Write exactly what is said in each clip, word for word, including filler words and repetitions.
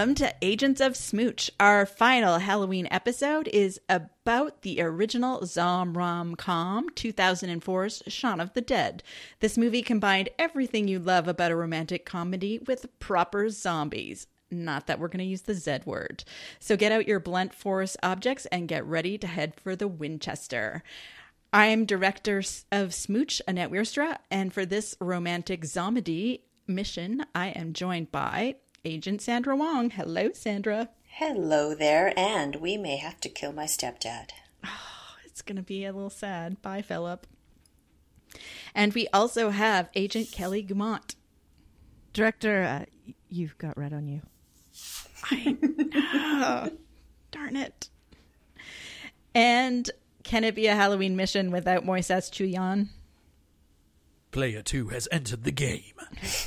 Welcome to Agents of Smooch. Our final Halloween episode is about the original Zom rom-com, two thousand four's Shaun of the Dead. This movie combined everything you love about a romantic comedy with proper zombies. Not that we're going to use the Z word. So get out your blunt force objects and get ready to head for the Winchester. I'm director of Smooch, Annette Wierstra, and for this romantic zomedy mission, I am joined by Agent Sandra Wong. Hello, Sandra. Hello there, and we may have to kill my stepdad. Oh, it's going to be a little sad. Bye, Philip. And we also have Agent Kelly Gumont. Director, uh, you've got red on you. I know. Darn it. And can it be a Halloween mission without Moises Chuyan? Player two has entered the game.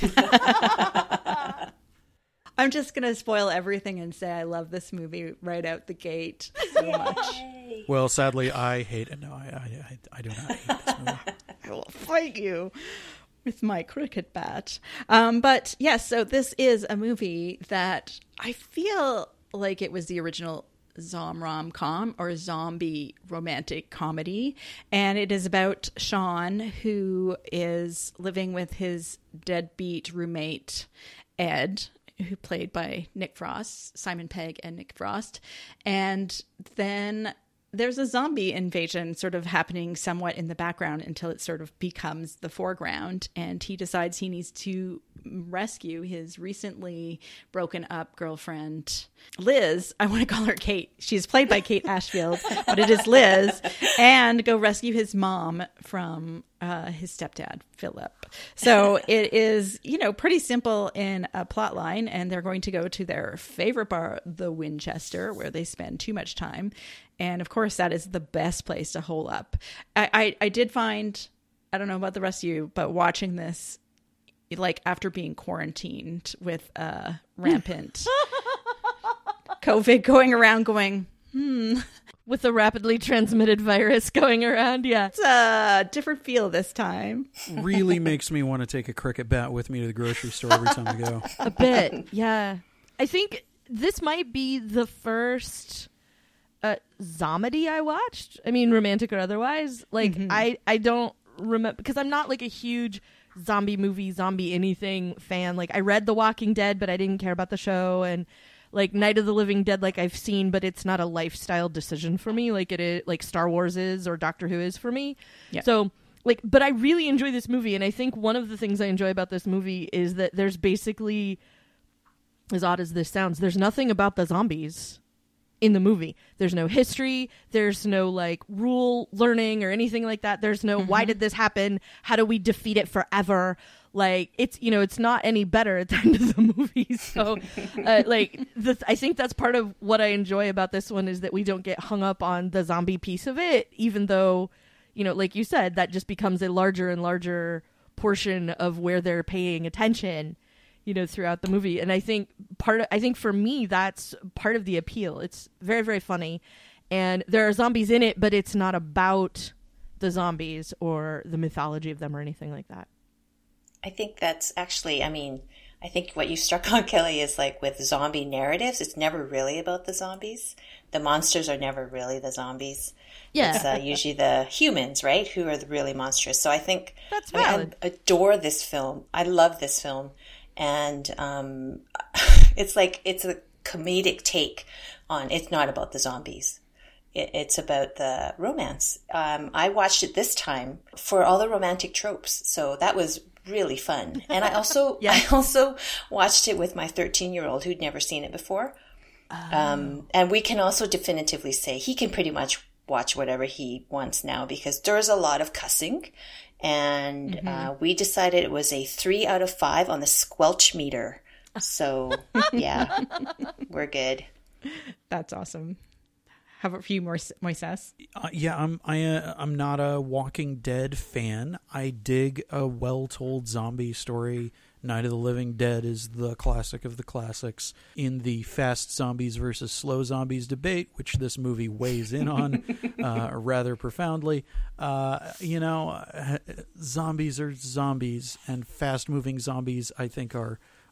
I'm just going to spoil everything and say I love this movie right out the gate so Yay. much. Well, sadly, I hate it. No, I, I, I do not hate this movie. I will fight you with my cricket bat. Um, but yes, so this is a movie that I feel like it was the original Zom rom-com or zombie romantic comedy. And it is about Sean, who is living with his deadbeat roommate, Ed, who played by Nick Frost, Simon Pegg and Nick Frost. And then there's a zombie invasion sort of happening somewhat in the background until it sort of becomes the foreground. And he decides he needs to rescue his recently broken up girlfriend, Liz. I want to call her Kate. She's played by Kate Ashfield, but it is Liz. And go rescue his mom from uh, his stepdad, Philip. So it is, you know, pretty simple in a plot line. And they're going to go to their favorite bar, the Winchester, where they spend too much time. And of course, that is the best place to hole up. I, I, I did find, I don't know about the rest of you, but watching this, like after being quarantined with uh, rampant COVID going around going, hmm. With a rapidly transmitted virus going around, yeah. It's a different feel this time. Really makes me want to take a cricket bat with me to the grocery store every time I go. A bit, yeah. I think this might be the first uh, zomedy I watched. I mean, romantic or otherwise. Like, mm-hmm. I, I don't remember, because I'm not like a huge zombie movie, zombie anything fan. Like, I read The Walking Dead, but I didn't care about the show. And like Night of the Living Dead, like I've seen, but it's not a lifestyle decision for me. Like it is, like Star Wars is or Doctor Who is for me. Yeah. So like, but I really enjoy this movie. And I think one of the things I enjoy about this movie is that there's basically, as odd as this sounds, there's nothing about the zombies in the movie. There's no history. There's no like rule learning or anything like that. There's no, mm-hmm. why did this happen? How do we defeat it forever? Like it's, you know, it's not any better at the end of the movie. So uh, like the, I think that's part of what I enjoy about this one is that we don't get hung up on the zombie piece of it, even though, you know, like you said, that just becomes a larger and larger portion of where they're paying attention, you know, throughout the movie. And I think part of, I think for me, that's part of the appeal. It's very, very funny. And there are zombies in it, but it's not about the zombies or the mythology of them or anything like that. I think that's actually, I mean, I think what you struck on, Kelly, is like with zombie narratives, it's never really about the zombies. The monsters are never really the zombies. Yeah. It's uh, usually the humans, right, who are the really monstrous. So I think that's I, mean, valid. I adore this film. I love this film. And um, it's like, it's a comedic take on, it's not about the zombies. It, it's about the romance. Um, I watched it this time for all the romantic tropes. So that was really fun. And I also, yeah. I also watched it with my thirteen year old who'd never seen it before. Oh. Um, and we can also definitively say he can pretty much watch whatever he wants now because there's a lot of cussing. And mm-hmm. uh, we decided it was a three out of five on the squelch meter. So yeah, we're good. That's awesome. How about for you, Moises? Uh, yeah, I'm I, uh, I'm not a Walking Dead fan. I dig a well-told zombie story. Night of the Living Dead is the classic of the classics. In the fast zombies versus slow zombies debate, which this movie weighs in on uh, rather profoundly, uh, you know, uh, zombies are zombies, and fast-moving zombies, I think, are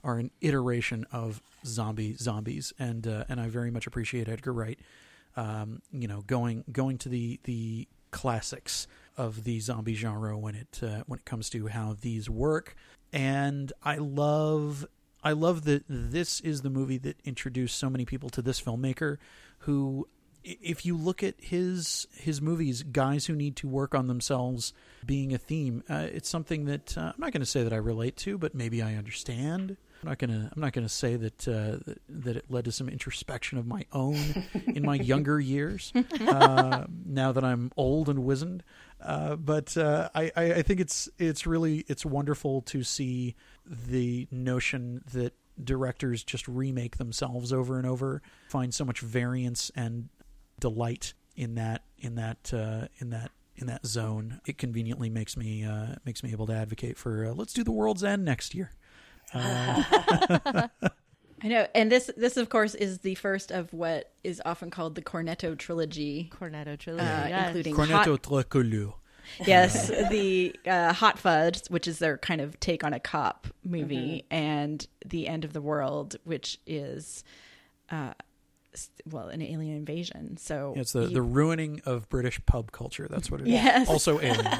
are an iteration of zombie zombies, and uh, and I very much appreciate Edgar Wright. Um, you know, going going to the the classics of the zombie genre when it uh, when it comes to how these work, and I love I love that this is the movie that introduced so many people to this filmmaker who, if you look at his his movies, guys who need to work on themselves being a theme, uh, it's something that uh, I'm not going to say that I relate to, but maybe I understand. I'm not gonna I'm not gonna say that uh, that it led to some introspection of my own in my younger years. Uh, now that I'm old and wizened, uh, but uh, I, I I think it's it's really it's wonderful to see the notion that directors just remake themselves over and over, find so much variance and delight in that in that uh, in that in that zone. It conveniently makes me uh, makes me able to advocate for uh, let's do The World's End next year. Uh. I know, and this this of course is the first of what is often called the Cornetto trilogy. Cornetto trilogy, uh, yes. including Cornetto Hot, Tricolore. yes, the uh, Hot Fuzz, which is their kind of take on a cop movie, Mm-hmm. and The End of the World, which is, uh, well, an alien invasion. So Yeah, it's the, you- the ruining of British pub culture. That's what it is. Yes. Also aliens.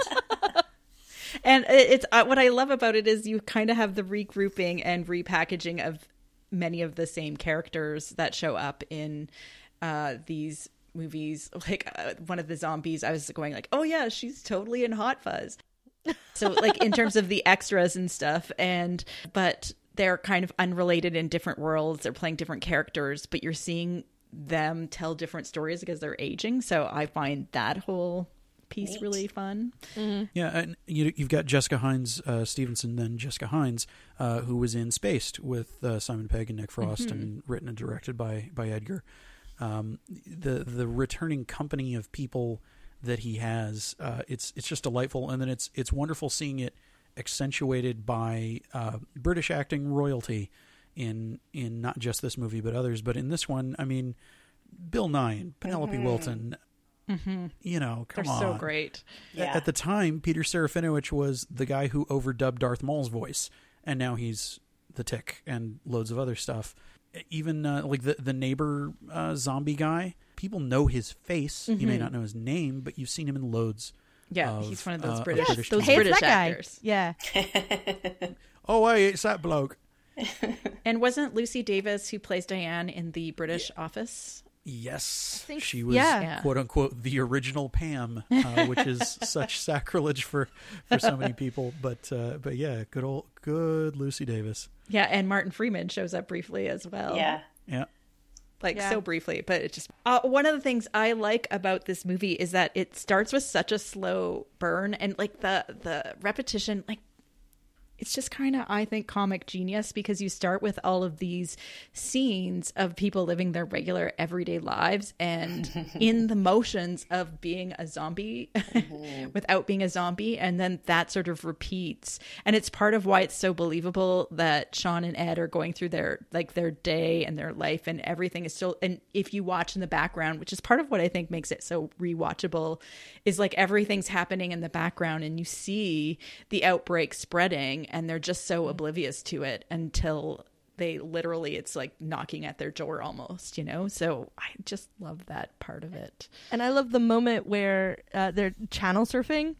And it's uh, what I love about it is you kind of have the regrouping and repackaging of many of the same characters that show up in uh, these movies. Like uh, one of the zombies, I was going like, oh yeah, she's totally in Hot Fuzz. So like in terms of the extras and stuff, and but they're kind of unrelated in different worlds. They're playing different characters, but you're seeing them tell different stories because they're aging. So I find that whole piece Neat. really fun. Yeah, and you, you've got Jessica Hines uh, Stevenson, then Jessica Hines, uh, who was in Spaced with uh, Simon Pegg and Nick Frost, and written and directed by by Edgar. Um, the the returning company of people that he has, uh, it's it's just delightful, and then it's it's wonderful seeing it accentuated by uh, British acting royalty in in not just this movie but others. But in this one, I mean, Bill Nye and Penelope Wilton. Mm-hmm. You know, come They're on. so great. Yeah. At the time, Peter Serafinowicz was the guy who overdubbed Darth Maul's voice, and now he's the Tick and loads of other stuff. Even uh, like the the neighbor uh, zombie guy, people know his face. You may not know his name, but you've seen him in loads. Yeah, of, he's one of those uh, British, British those TV. Hey, it's British that guy. actors. Yeah. Oh, hey, it's that bloke. And wasn't Lucy Davis who plays Diane in The British Office? Yes, think- she was yeah. Yeah. quote unquote the original Pam, uh, which is such sacrilege for, for so many people. But uh, but yeah, good old good Lucy Davis. Yeah, and Martin Freeman shows up briefly as well. Yeah. Yeah. Like Yeah. so briefly, but it just uh, one of the things I like about this movie is that it starts with such a slow burn, and like the the repetition, like it's just kind of, I think, comic genius, because you start with all of these scenes of people living their regular everyday lives and in the motions of being a zombie without being a zombie. And then that sort of repeats. And it's part of why it's so believable that Sean and Ed are going through their, like their day and their life, and everything is still, and if you watch in the background, which is part of what I think makes it so rewatchable, is like everything's happening in the background and you see the outbreak spreading, and they're just so oblivious to it until they literally, it's like knocking at their door almost, you know? So I just love that part of it. And I love the moment where uh, they're channel surfing,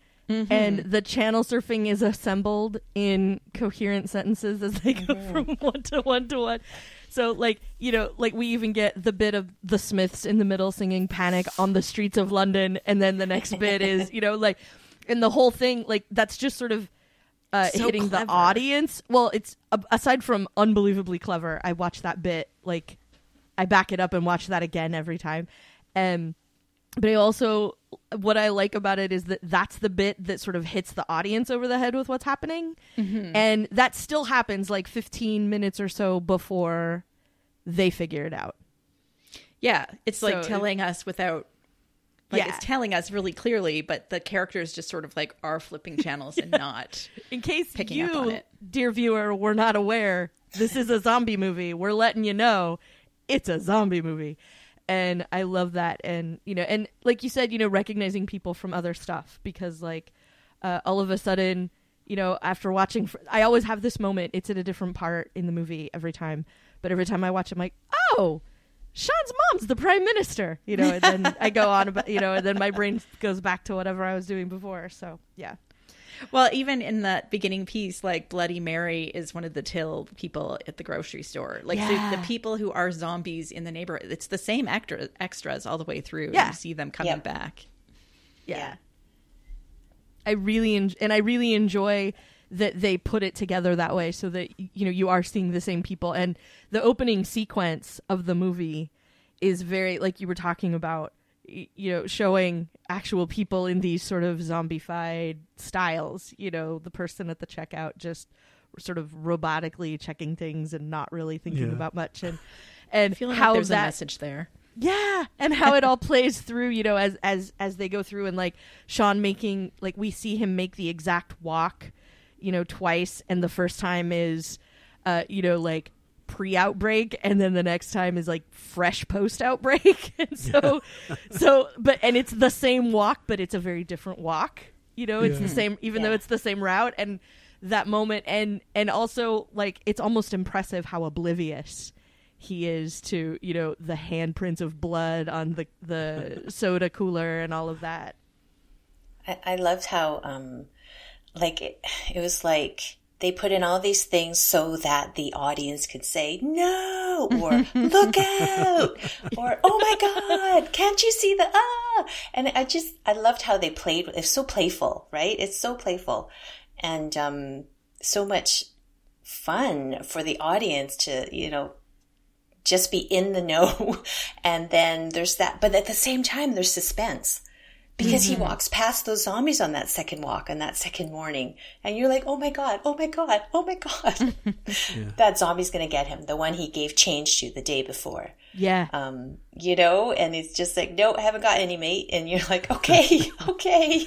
and the channel surfing is assembled in coherent sentences as they go from one to one to one. So, like, you know, like we even get the bit of the Smiths in the middle singing Panic on the streets of London, and then the next bit is, you know, like, and the whole thing, like, that's just sort of uh, So hitting clever. the audience. Well, it's, a- aside from unbelievably clever, I watch that bit, like, I back it up and watch that again every time. Um, but I also, what I like about it is that that's the bit that sort of hits the audience over the head with what's happening. And that still happens like fifteen minutes or so before they figure it out. Yeah, it's like So it- telling us without, like, Yeah. it's telling us really clearly, but the characters just sort of like are flipping channels and not. In case Picking you, up on it. dear viewer, were not aware, this is a zombie movie. We're letting you know it's a zombie movie. And I love that. And, you know, and like you said, you know, recognizing people from other stuff, because like uh, all of a sudden you know, after watching, I always have this moment. It's at a different part in the movie every time, but every time I watch, I'm like, oh, Sean's mom's the prime minister, you know, and then I go on about, you know, and then my brain goes back to whatever I was doing before. So, yeah. Well, even in that beginning piece, like Bloody Mary is one of the till people at the grocery store. Like Yeah. the, the people who are zombies in the neighborhood, it's the same extra, extras all the way through. Yeah. You see them coming Yep. back. Yeah. Yeah. I really, en- and I really enjoy that they put it together that way so that, you know, you are seeing the same people. And the opening sequence of the movie is very, like you were talking about, y- you know, showing actual people in these sort of zombified styles, you know, the person at the checkout just sort of robotically checking things and not really thinking Yeah. about much. And, and Feeling how like there's that, a message there. yeah, and how it all plays through, you know, as as as they go through, and like Sean making, like we see him make the exact walk, you know, twice, and the first time is, uh, you know, like pre-outbreak, and then the next time is like fresh post-outbreak, and so, so, but and it's the same walk, but it's a very different walk, you know, it's Yeah. the same, even Yeah. though it's the same route, and that moment, and and also like it's almost impressive how oblivious he is to, you know, the handprints of blood on the the soda cooler and all of that. I, I loved how, um, like, it, it was like they put in all these things so that the audience could say, no, or look out, or, oh my God, can't you see the, ah? And I just, I loved how they played. It's so playful, right? It's so playful. And um, so much fun for the audience to, you know, just be in the know. And then there's that, but at the same time, there's suspense because Mm-hmm. he walks past those zombies on that second walk, on that second morning. And you're like, oh my God, oh my God, oh my God. Yeah. That zombie's going to get him. The one he gave change to the day before. Yeah. Um, you know, and it's just like, no, I haven't got any, mate. And you're like, okay, okay.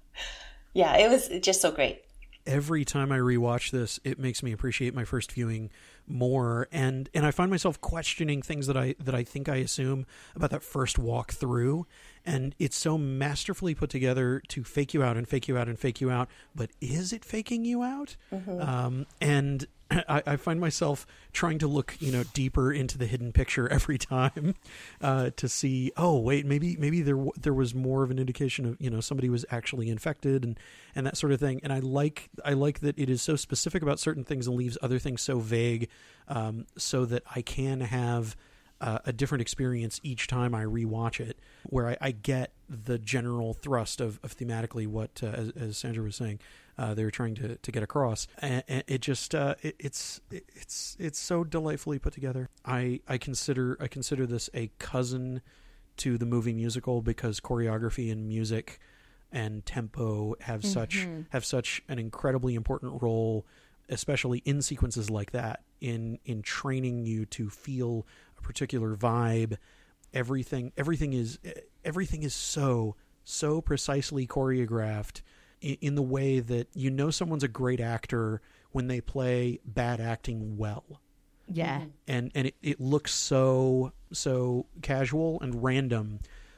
Yeah, it was just so great. Every time I rewatch this, it makes me appreciate my first viewing more, and and I find myself questioning things that I that I think I assume about that first walk through, and it's so masterfully put together to fake you out and fake you out and fake you out. But is it faking you out? Mm-hmm. Um, and I, I find myself trying to look, you know, deeper into the hidden picture every time uh, to see. Oh, wait, maybe maybe there w- there was more of an indication of, you know, somebody was actually infected and, and that sort of thing. And I like I like that it is so specific about certain things and leaves other things so vague, um, so that I can have uh, a different experience each time I rewatch it, where I, I get the general thrust of, of thematically what, uh, as, as Sandra was saying, uh, they were trying to, to get across, and, and it just uh, it, it's it's it's so delightfully put together. I, I consider I consider this a cousin to the movie musical because choreography and music and tempo have such have such an incredibly important role, especially in sequences like that, in in training you to feel a particular vibe. Everything everything is everything is so so precisely choreographed in, in the way that you know someone's a great actor when they play bad acting well. Yeah. And and it, it looks so so casual and random,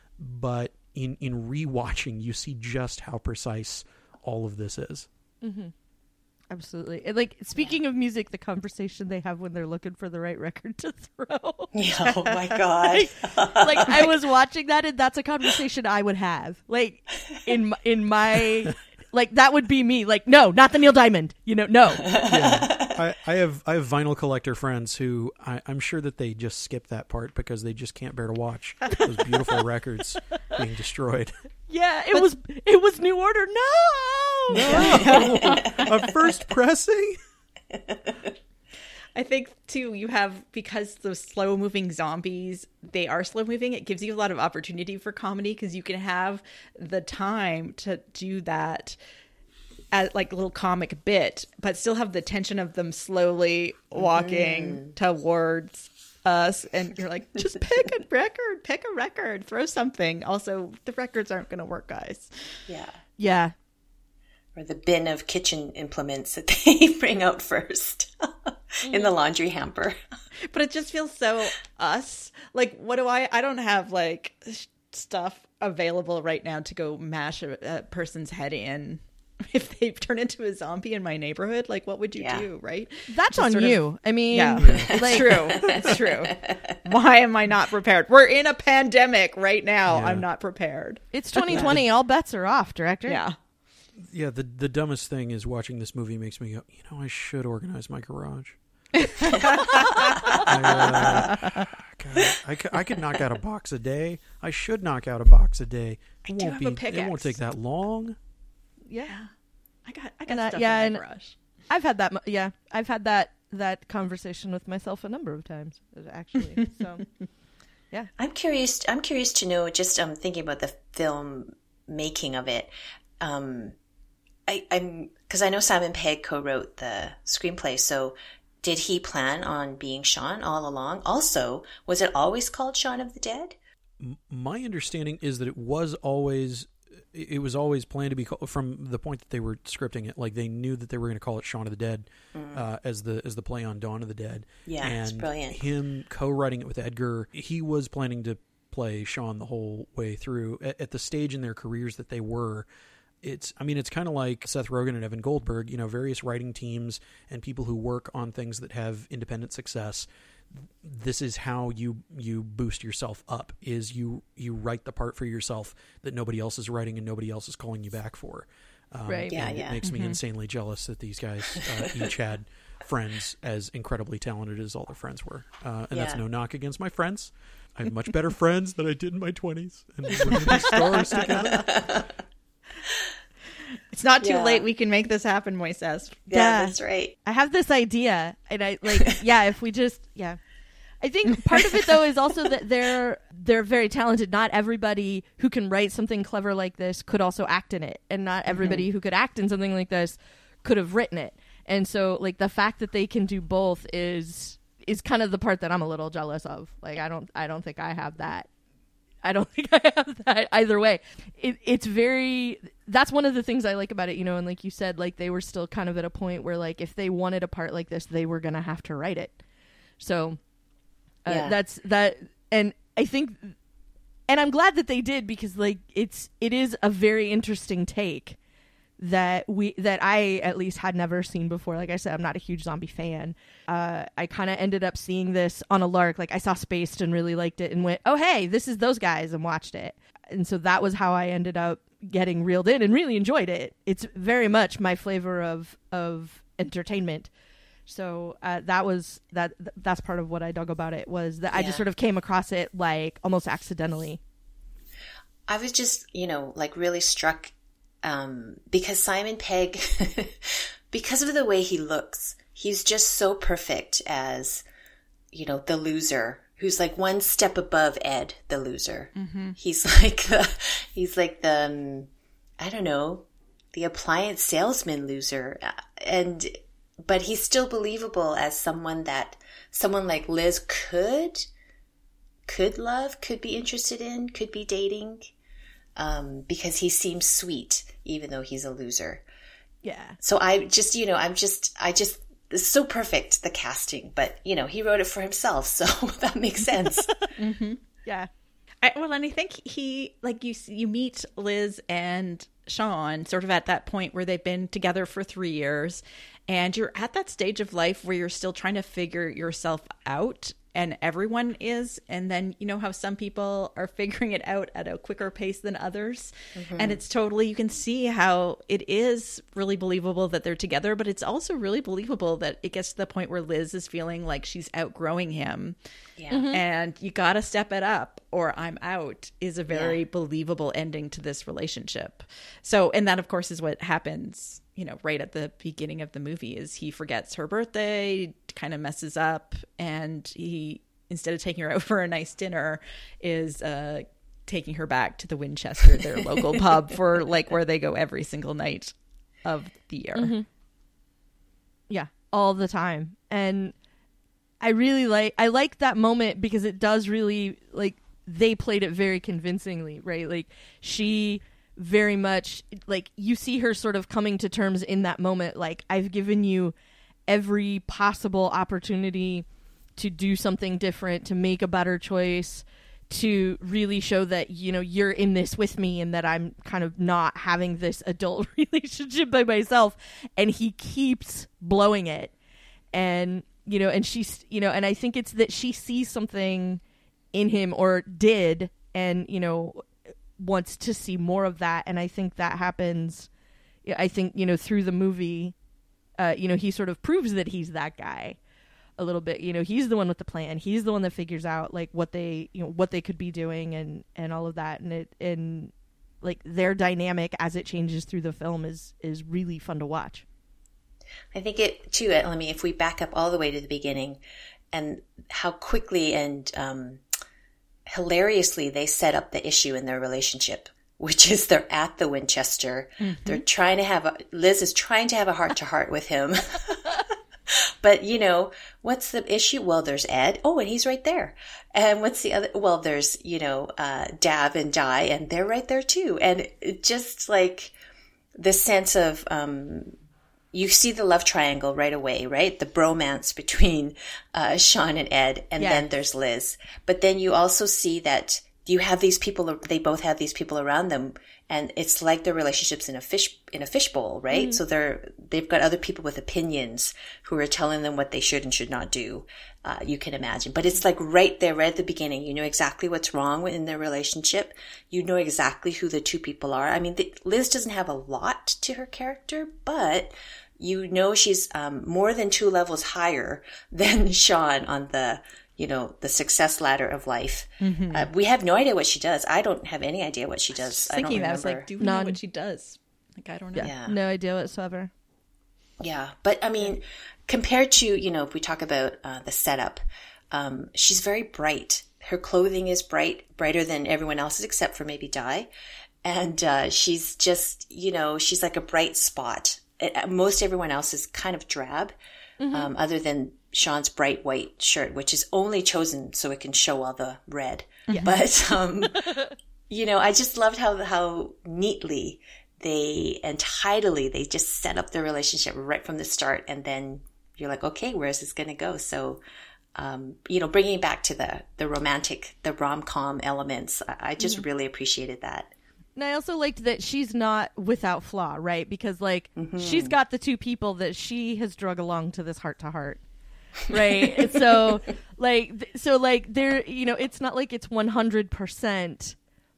but in in rewatching you see just how precise all of this is. Mm-hmm. Absolutely. And like, speaking of music, the conversation they have when they're looking for the right record to throw. Yeah, oh my God. Like, I was watching that, and that's a conversation I would have. Like, in my, in my, like, that would be me. Like, no, not the Neil Diamond. You know, no. Yeah. I, I have I have vinyl collector friends who I, I'm sure that they just skip that part because they just can't bear to watch those beautiful records being destroyed. Yeah, it was it was New Order. No, No, a first pressing. I think too, you have, because those slow moving zombies, they are slow moving, it gives you a lot of opportunity for comedy because you can have the time to do that as like a little comic bit, but still have the tension of them slowly walking mm. towards us, and you're like, just pick a record, pick a record, throw something. Also, the records aren't going to work, guys. Yeah. Yeah. Or the bin of kitchen implements that they bring out first in the laundry hamper. But it just feels so us. Like, what do I, I don't have like stuff available right now to go mash a, a person's head in. if they turn into a zombie in my neighborhood, like what would you Yeah. do, right? That's Just on sort of- you. I mean, Yeah, it's like, true. It's true. Why am I not prepared? We're in a pandemic right now. Yeah. I'm not prepared. it's twenty twenty. All bets are off, director. Yeah. Yeah, the the dumbest thing is watching this movie makes me go, you know, I should organize my garage. I, uh, God, I, could, I could knock out a box a day. I should knock out a box a day. It I do won't have be. a It pickaxe. won't take that long. Yeah. I got I got And, uh, stuff yeah, in and- my garage. I've had that. mo- Yeah, I've had that that conversation with myself a number of times, actually. So, yeah. I'm curious. I'm curious to know. Just um, thinking about the film making of it. Um, I, I'm because I know Simon Pegg co-wrote the screenplay. So, did he plan on being Shaun all along? Also, was it always called Shaun of the Dead? M- My understanding is that it was always it was always planned to be called, from the point that they were scripting it. Like they knew that they were going to call it Shaun of the Dead Mm. uh, as the as the play on Dawn of the Dead. Yeah, and it's brilliant. Him co-writing it with Edgar, he was planning to play Shaun the whole way through. At, at the stage in their careers that they were, it's I mean it's kind of like Seth Rogen and Evan Goldberg. You know, various writing teams and people who work on things that have independent success. This is how you you boost yourself up, is you you write the part for yourself that nobody else is writing and nobody else is calling you back for. Um, Right. Yeah, and yeah. It makes me insanely jealous that these guys uh, each had friends as incredibly talented as all their friends were. Uh, and that's Yeah. no knock against my friends. I have much better friends than I did in my twenties, and we're going to be stars together. It's not too Yeah. late. We can make this happen, Moises. Yeah, Yeah. that's right. I have this idea, and I like, yeah, if we just, yeah. I think part of it though is also that they're they're very talented. Not everybody who can write something clever like this could also act in it, and not everybody who could act in something like this could have written it. And so, like, the fact that they can do both is is kind of the part that I'm a little jealous of. Like, I don't I don't think I have that. I don't think I have that either way. It, it's very, that's one of the things I like about it, you know, and like you said, like they were still kind of at a point where like if they wanted a part like this, they were going to have to write it. So uh, Yeah. that's that. And I think, and I'm glad that they did, because like it's, it is a very interesting take that we, that I at least had never seen before. Like I said, I'm not a huge zombie fan. Uh, I kind of ended up seeing this on a lark. Like I saw Spaced and really liked it and went, oh, hey, this is those guys, and watched it. And so that was how I ended up getting reeled in and really enjoyed it. It's very much my flavor of, of entertainment. So uh, that was, that, that's part of what I dug about it, was that I Yeah. just sort of came across it like almost accidentally. I was just, you know, like really struck um, because Simon Pegg, because of the way he looks, he's just so perfect as, you know, the loser who's like one step above Ed, the loser. Mm-hmm. He's like the, he's like the, um, I don't know, the appliance salesman loser. And, but he's still believable as someone that someone like Liz could, could love, could be interested in, could be dating. Um, because he seems sweet, even though he's a loser. Yeah. So I just, you know, I'm just, I just, it's so perfect, the casting. But, you know, he wrote it for himself, so that makes sense. Mm-hmm. Yeah. I, well, and I think he, like you, you meet Liz and Shaun sort of at that point where they've been together for three years, and you're at that stage of life where you're still trying to figure yourself out, and everyone is. And then, you know how some people are figuring it out at a quicker pace than others. Mm-hmm. And it's totally, you can see how it is really believable that they're together, but it's also really believable that it gets to the point where Liz is feeling like she's outgrowing him. Yeah. Mm-hmm. And you got to step it up or I'm out is a very Yeah. believable ending to this relationship. So, and that of course is what happens, you know, right at the beginning of the movie, is he forgets her birthday, kind of messes up, and he, instead of taking her out for a nice dinner, is uh, taking her back to the Winchester, their local pub, for like where they go every single night of the year. Mm-hmm. Yeah, all the time. And I really like, I like that moment because it does really, like, they played it very convincingly, right? Like, she very much, like, you see her sort of coming to terms in that moment, like, I've given you every possible opportunity to do something different, to make a better choice, to really show that, you know, you're in this with me and that I'm kind of not having this adult relationship by myself. And he keeps blowing it. And, you know, and she's, you know, and I think it's that she sees something in him, or did, and, you know, wants to see more of that. And I think that happens, I think, you know, through the movie, uh, you know, he sort of proves that he's that guy a little bit. You know, he's the one with the plan. He's the one that figures out like what they, you know, what they could be doing and, and all of that. And it, and like their dynamic as it changes through the film is, is really fun to watch. I think it too, I mean, if we back up all the way to the beginning and how quickly and um, hilariously they set up the issue in their relationship, which is they're at the Winchester. Mm-hmm. They're trying to have a, Liz is trying to have a heart to heart with him. But, you know, what's the issue? Well, there's Ed. Oh, and he's right there. And what's the other? Well, there's, you know, uh, Dav and Di, and they're right there too. And it just like the sense of, um, you see the love triangle right away, right? The bromance between uh, Sean and Ed, and yeah. then there's Liz. But then you also see that you have these people, they both have these people around them, and it's like their relationships in a fish, in a fishbowl, right? Mm-hmm. So they're, they've got other people with opinions who are telling them what they should and should not do. Uh, you can imagine, but it's like right there, right at the beginning, you know exactly what's wrong in their relationship. You know exactly who the two people are. I mean, the, Liz doesn't have a lot to her character, but you know she's um, more than two levels higher than Sean on the, you know, the success ladder of life. Mm-hmm. Uh, we have no idea what she does. I don't have any idea what she does. I, I thinking don't that I was like, do we None. know what she does? Like, I don't know. Yeah. No idea whatsoever. Yeah. But I mean, compared to, you know, if we talk about uh, the setup, um, she's very bright. Her clothing is bright, brighter than everyone else's except for maybe Di. And uh, she's just, you know, she's like a bright spot. It, most everyone else is kind of drab, mm-hmm. um, other than Sean's bright white shirt, which is only chosen so it can show all the red. Yeah. But, um, you know, I just loved how, how neatly they and tidily they just set up their relationship right from the start. And then you're like, okay, where's this going to go? So, um, you know, bringing it back to the, the romantic, the rom-com elements, I, I just mm-hmm. really appreciated that. And I also liked that she's not without flaw, right? Because, like, mm-hmm. she's got the two people that she has drug along to this heart-to-heart. Right. so like so like there, you know, it's not like it's one hundred percent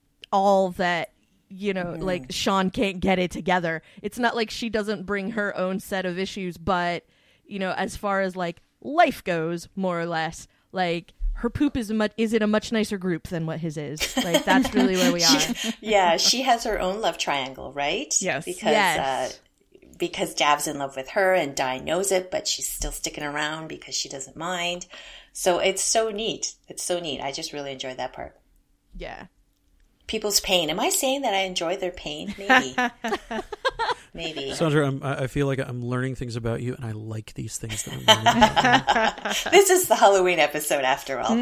all that, you know, mm. like Sean can't get it together. It's not like she doesn't bring her own set of issues, but, you know, as far as like life goes, more or less, like her poop is a much is in a much nicer group than what his is. Like that's really where we are. she, yeah, she has her own love triangle, right? Yes. Because yes. uh because Dav's in love with her and Di knows it, but she's still sticking around because she doesn't mind. So it's so neat. It's so neat. I just really enjoyed that part. Yeah. People's pain. Am I saying that I enjoy their pain? Maybe. Maybe. Sandra, I'm, I feel like I'm learning things about you, and I like these things that I'm learning about you. This is the Halloween episode after all.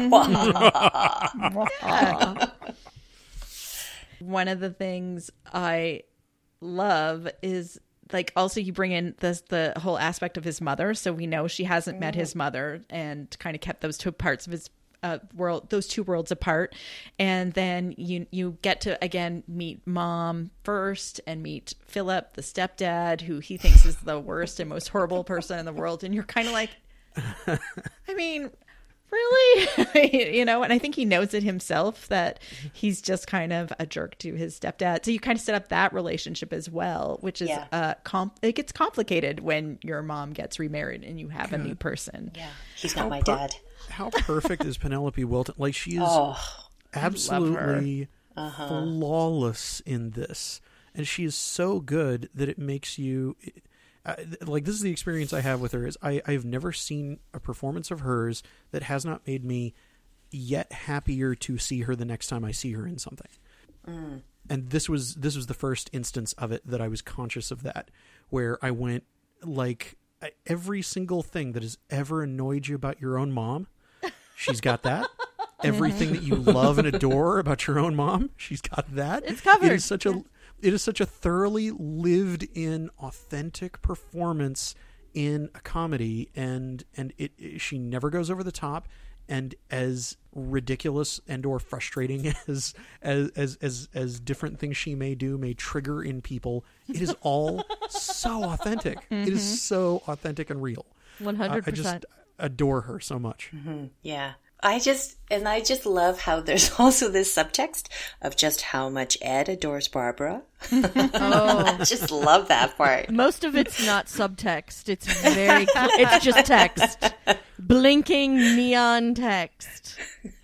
One of the things I love is like also you bring in this the whole aspect of his mother, so we know she hasn't mm. met his mother and kind of kept those two parts of his uh, world, those two worlds apart. And then you you get to again meet Mom first and meet Philip, the stepdad, who he thinks is the worst and most horrible person in the world, and you're kind of like, I mean, really? You know, and I think he knows it himself that he's just kind of a jerk to his stepdad. So you kind of set up that relationship as well, which is yeah. uh, comp- it gets complicated when your mom gets remarried and you have Good. a new person. Yeah, he's not how my per- dad. How perfect is Penelope Wilton? Like she is oh, absolutely uh-huh. flawless in this, and she is so good that it makes you. Uh, like this is the experience I have with her is I, I've never seen a performance of hers that has not made me yet happier to see her the next time I see her in something. Mm. And this was this was the first instance of it that I was conscious of that, where I went like every single thing that has ever annoyed you about your own mom, she's got that. Everything that you love and adore about your own mom, she's got that. It's covered. It is such a It is such a thoroughly lived-in, authentic performance in a comedy, and and it, it she never goes over the top. And as ridiculous and or frustrating as as as as, as different things she may do may trigger in people, it is all so authentic. Mm-hmm. It is so authentic and real. one hundred percent. Uh, I just adore her so much. Mm-hmm. Yeah. I just, and I just love how there's also this subtext of just how much Ed adores Barbara. Oh. I just love that part. Most of it's not subtext. It's very, it's just text. Blinking neon text.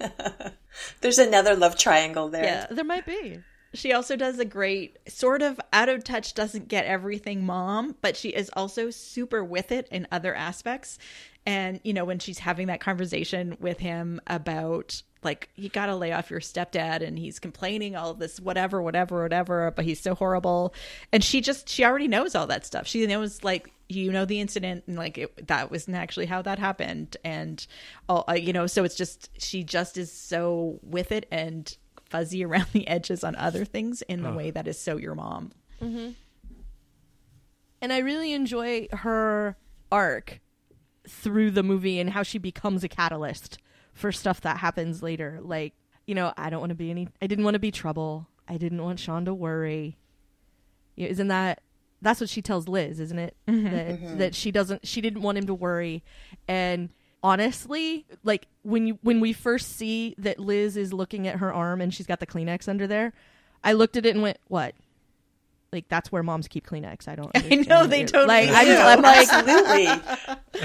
There's another love triangle there. Yeah. There might be. She also does a great sort of out of touch, doesn't get everything mom, but she is also super with it in other aspects. And, you know, when she's having that conversation with him about, like, you got to lay off your stepdad and he's complaining all this, whatever, whatever, whatever, but he's so horrible. And she just, she already knows all that stuff. She knows, like, you know, the incident and, like, it, that wasn't actually how that happened. And, all, uh, you know, so it's just, she just is so with it and fuzzy around the edges on other things in the Oh. way that is so your mom. Mm-hmm. And I really enjoy her arc through the movie and how she becomes a catalyst for stuff that happens later. Like, you know, I don't want to be any, I didn't want to be trouble. I didn't want Sean to worry. You know, isn't that, that's what she tells Liz, isn't it? Mm-hmm. That, Mm-hmm. that she doesn't, she didn't want him to worry. And honestly, like when you, when we first see that Liz is looking at her arm and she's got the Kleenex under there, I looked at it and went, what? Like, that's where moms keep Kleenex. I don't understand. I know, they it. totally like, do. I'm, I'm like, Absolutely.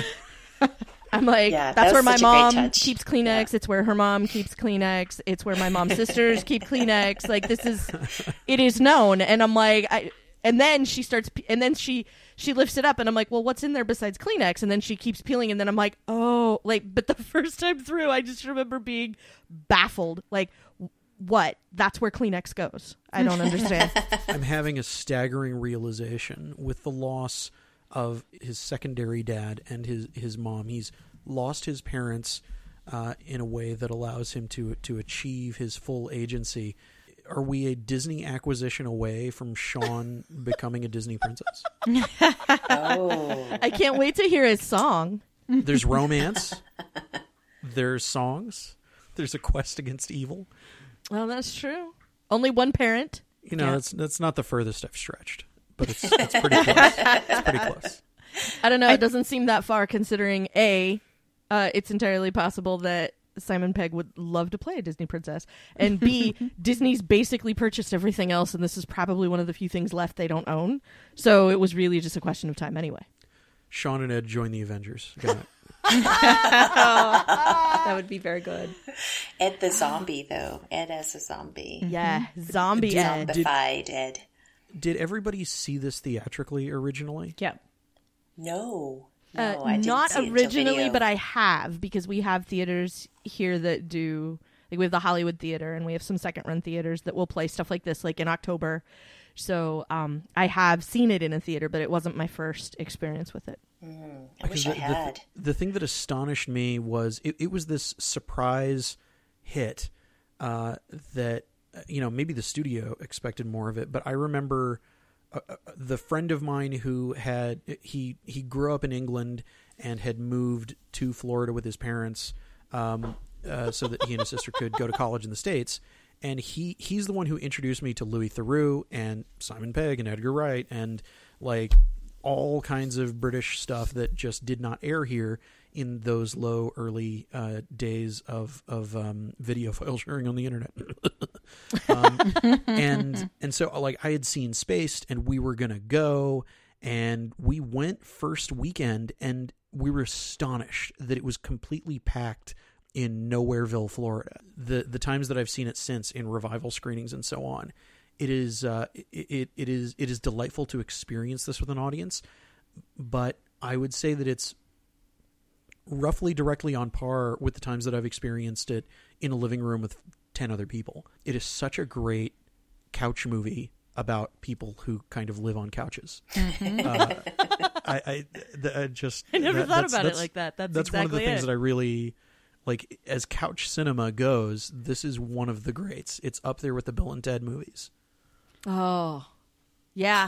I'm like, Yeah, that's that where was my such a great mom touch. keeps Kleenex. It's where her mom keeps Kleenex. It's where my mom's sisters keep Kleenex. Like, this is, it is known. And I'm like, I, and then she starts, pe- and then she, she lifts it up and I'm like, well, what's in there besides Kleenex? And then she keeps peeling. And then I'm like, oh, like, but the first time through, I just remember being baffled. Like, what? That's where Kleenex goes. I don't understand. I'm having a staggering realization with the loss of his secondary dad and his, his mom. He's lost his parents uh, in a way that allows him to to achieve his full agency. Are we a Disney acquisition away from Sean becoming a Disney princess? Oh. I can't wait to hear his song. There's romance. There's songs. There's a quest against evil. Well, that's true. Only one parent. You know, Yeah. that's that's not the furthest I've stretched, but it's it's pretty close. It's pretty close. I don't know. It doesn't seem that far considering, A, uh, it's entirely possible that Simon Pegg would love to play a Disney princess. And B, Disney's basically purchased everything else, and this is probably one of the few things left they don't own. So it was really just a question of time anyway. Sean and Ed join the Avengers. Got it. That would be very good. Ed the zombie, though. Ed as a zombie. Yeah, zombie Ed. Zombified Ed. Did everybody see this theatrically originally? Yeah. No. No, Uh, I didn't not see it till originally, video. but I have, because we have theaters here that do, like we have the Hollywood Theater and we have some second run theaters that will play stuff like this, like in October. So um, I have seen it in a theater, but it wasn't my first experience with it. Mm, I wish I the, had. The, the thing that astonished me was it, it was this surprise hit uh, that, you know, maybe the studio expected more of it, but I remember uh, uh, the friend of mine who had, he, he grew up in England and had moved to Florida with his parents um, uh, so that he and his sister could go to college in the States. And he, he's the one who introduced me to Louis Theroux and Simon Pegg and Edgar Wright and like all kinds of British stuff that just did not air here in those low early uh, days of of um, video file sharing on the internet. um, and and so like I had seen Spaced and we were gonna go and we went first weekend and we were astonished that it was completely packed in Nowhereville, Florida. The the times that I've seen it since in revival screenings and so on, it is uh, it, it it is it is delightful to experience this with an audience, but I would say that it's roughly directly on par with the times that I've experienced it in a living room with ten other people. It is such a great couch movie about people who kind of live on couches. Mm-hmm. uh, I, I, the, I just I never that, thought that's, about that's, it like that. That's, that's exactly one of the things it. that I really like. As couch cinema goes, this is one of the greats. It's up there with the Bill and Ted movies. Oh, yeah.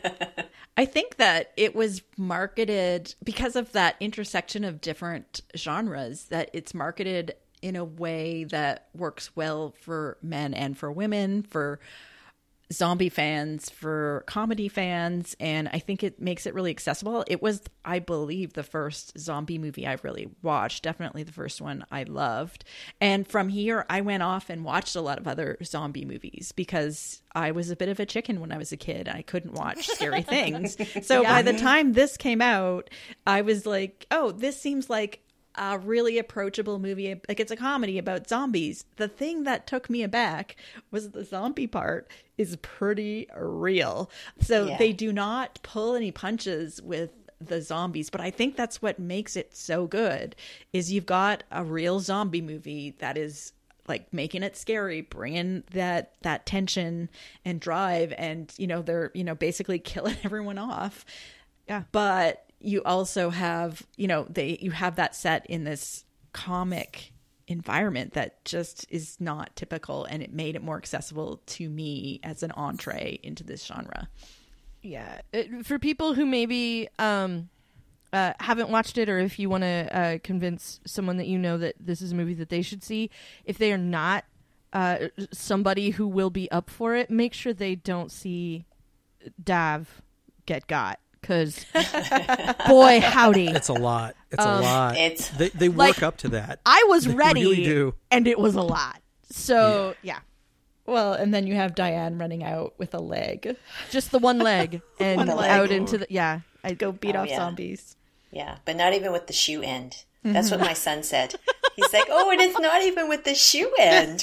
I think that it was marketed because of that intersection of different genres, that it's marketed in a way that works well for men and for women, for zombie fans, for comedy fans, and I think it makes it really accessible. It was, I believe, the first zombie movie I've really watched, definitely the first one I loved. And from here, I went off and watched a lot of other zombie movies because I was a bit of a chicken when I was a kid. I couldn't watch scary things. So Yeah. by the time this came out, I was like, oh, this seems like a really approachable movie. Like, it's a comedy about zombies. The thing that took me aback was the zombie part is pretty real. So Yeah. they do not pull any punches with the zombies, but I think that's what makes it so good is you've got a real zombie movie that is like making it scary, bringing that that tension and drive, and you know they're you know basically killing everyone off. Yeah. But you also have, you know, they you have that set in this comic environment that just is not typical, and it made it more accessible to me as an entree into this genre. Yeah, it, for people who maybe um, uh, haven't watched it, or if you want to uh, convince someone that you know that this is a movie that they should see, if they are not uh, somebody who will be up for it, make sure they don't see Dav get got, because boy howdy, It's a lot. It's Um, a lot. it's- they they work like, up to that. I was They ready, really do. and it was a lot. So yeah. Well, and then you have Diane running out with a leg. Just the one leg and One leg. out into the yeah. I Go beat Oh, off yeah. zombies. Yeah, but not even with the shoe end. That's what my son said. He's like, oh, and it's not even with the shoe end.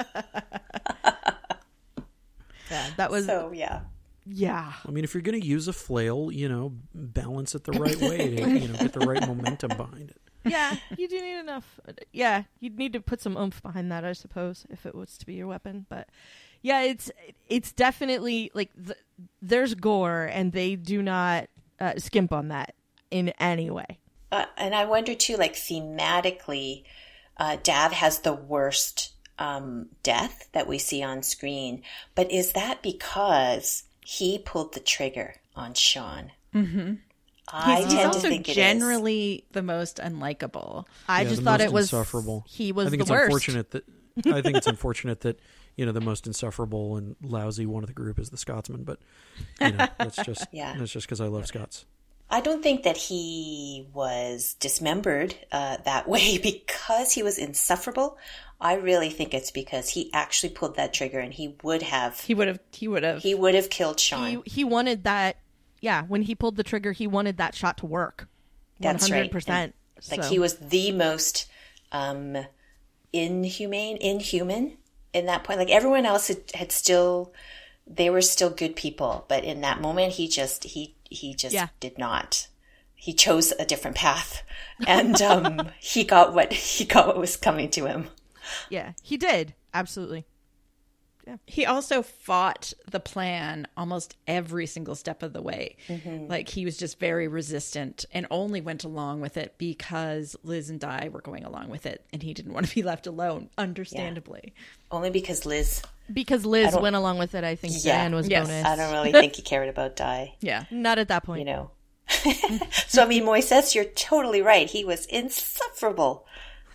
yeah, that was So, yeah. yeah. I mean, if you're going to use a flail, you know, balance it the right way to you know get the right momentum behind it. Yeah, you do need enough. Yeah, you'd need to put some oomph behind that, I suppose, if it was to be your weapon. But yeah, it's it's definitely like the, there's gore, and they do not uh, skimp on that in any way. Uh, and I wonder, too, like, thematically, uh, Dav has the worst um, death that we see on screen. But is that because he pulled the trigger on Sean? Mm-hmm. I He's, he's tend to also think it is. generally the most unlikable. I Yeah, just the thought most it was insufferable. he was I think the it's worst. unfortunate that I think it's unfortunate that you know the most insufferable and lousy one of the group is the Scotsman, but you know that's just Yeah. that's just because I love Scots. I don't think that he was dismembered uh, that way because he was insufferable. I really think it's because he actually pulled that trigger, and he would have He would have. He would have. he would have killed Sean. He he wanted that. Yeah, when he pulled the trigger, he wanted that shot to work. That's one right. hundred percent. Like So- he was the most um, inhumane, inhuman in that point. Like everyone else had, had still, they were still good people, but in that moment, he just he he just Yeah. did not. He chose a different path, and um, he got what he got what was coming to him. Yeah, he did. Absolutely. He also fought the plan almost every single step of the way. Mm-hmm. Like, he was just very resistant and only went along with it because Liz and Di were going along with it, and he didn't want to be left alone, understandably. Only because Liz, Because Liz don't- went along with it, I think Yeah. Diane was Yes. bonus. I don't really think he cared about Di. Yeah. Not at that point. You know. So I mean, Moises, you're totally right. He was insufferable.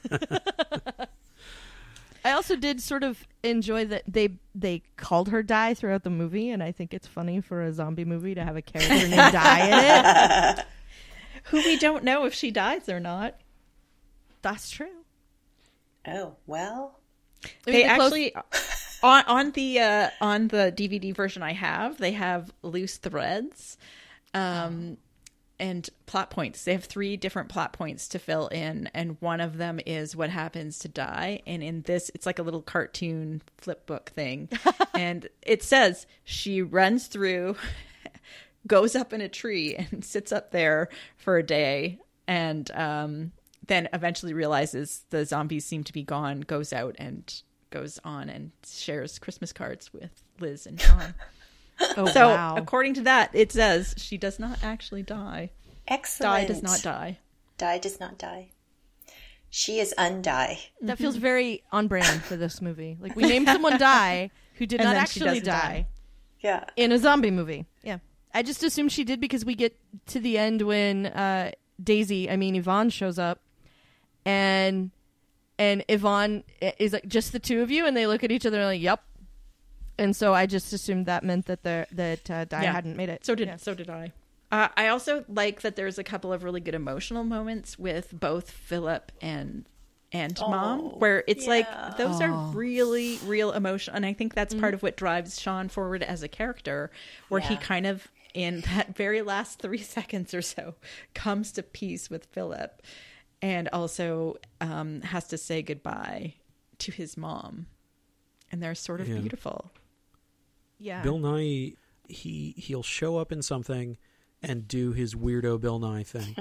I also did sort of enjoy that they they called her Di throughout the movie, and I think it's funny for a zombie movie to have a character named Di in it. Who we don't know if she dies or not. That's true. Oh well. I mean, They the close- actually on on the uh, on the D V D version I have, they have loose threads, um, and plot points. They have three different plot points to fill in, and one of them is what happens to Di. And in this, it's like a little cartoon flip book thing, and it says she runs through, goes up in a tree, and sits up there for a day, and um. then eventually realizes the zombies seem to be gone, goes out and goes on and shares Christmas cards with Liz and Sean. Oh, So wow. according to that, it says she does not actually die. Excellent. Die does not die. Die does not die. She is undie. That feels very on brand for this movie. Like, we named someone Di who did And not then she actually doesn't die, die. Yeah. in a zombie movie. Yeah. I just assumed she did because we get to the end when uh, Daisy, I mean Yvonne, shows up, and and Yvonne is like, just the two of you, and they look at each other and like, yep. And so I just assumed that meant that the that uh, Di Yeah. hadn't made it. So did Yeah. so did I. Uh, I also like that there's a couple of really good emotional moments with both Philip and and Oh, Mom, where it's yeah. like those are Oh. really real emotion, and I think that's part of what drives Sean forward as a character, where he Yeah. kind of in that very last three seconds or so comes to peace with Philip, and also um, has to say goodbye to his mom, and they're sort of Yeah. beautiful. Yeah. Bill Nye, he he'll show up in something and do his weirdo Bill Nye thing,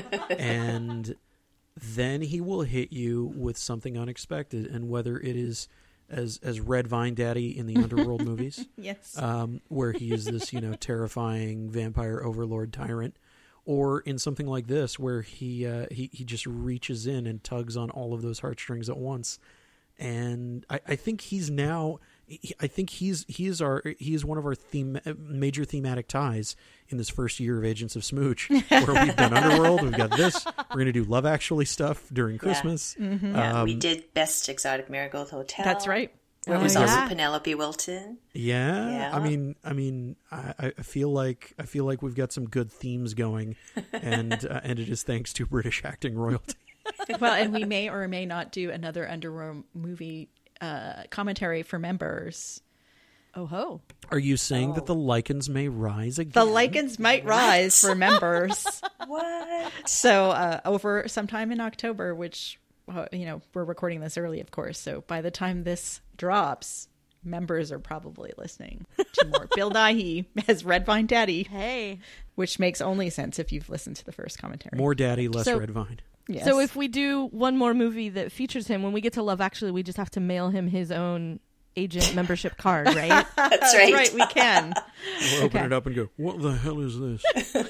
and then he will hit you with something unexpected. And whether it is as as Red Vine Daddy in the Underworld movies, Yes. um, where he is this you know terrifying vampire overlord tyrant, or in something like this where he uh, he he just reaches in and tugs on all of those heartstrings at once. And I, I think he's now. I think he's he is our he is one of our theme major thematic ties in this first year of Agents of Smooch, where we've done Underworld, we've got this, we're going to do Love Actually stuff during Christmas. Yeah, Um, we did Best Exotic Marigold Hotel. That's right. Where it Oh, was yeah. also Penelope Wilton. Yeah, Yeah. I mean, I mean, I, I feel like I feel like we've got some good themes going, and uh, and it is thanks to British acting royalty. Well, and we may or may not do another Underworld movie uh, commentary for members. Oh ho. Are you saying Oh. that the lichens may rise again? The lichens might rise for members. What? So uh, over sometime in October, which, uh, you know, we're recording this early, of course. So by the time this drops, members are probably listening to more Bill Nighy as Red Vine Daddy, Hey. which makes only sense if you've listened to the first commentary. More daddy, less So- Red Vine. Yes. So if we do one more movie that features him, when we get to Love Actually, we just have to mail him his own agent membership card, right? That's That's right. right, we can. We'll open Okay. it up and go, "What the hell is this?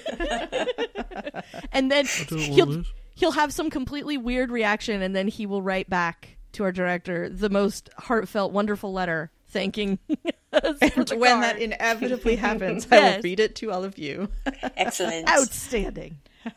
And then I don't want he'll this." he'll have some completely weird reaction, and then he will write back to our director the most heartfelt, wonderful letter thanking us for And the when card. that inevitably happens, I will Yes. read it to all of you. Excellent. Outstanding.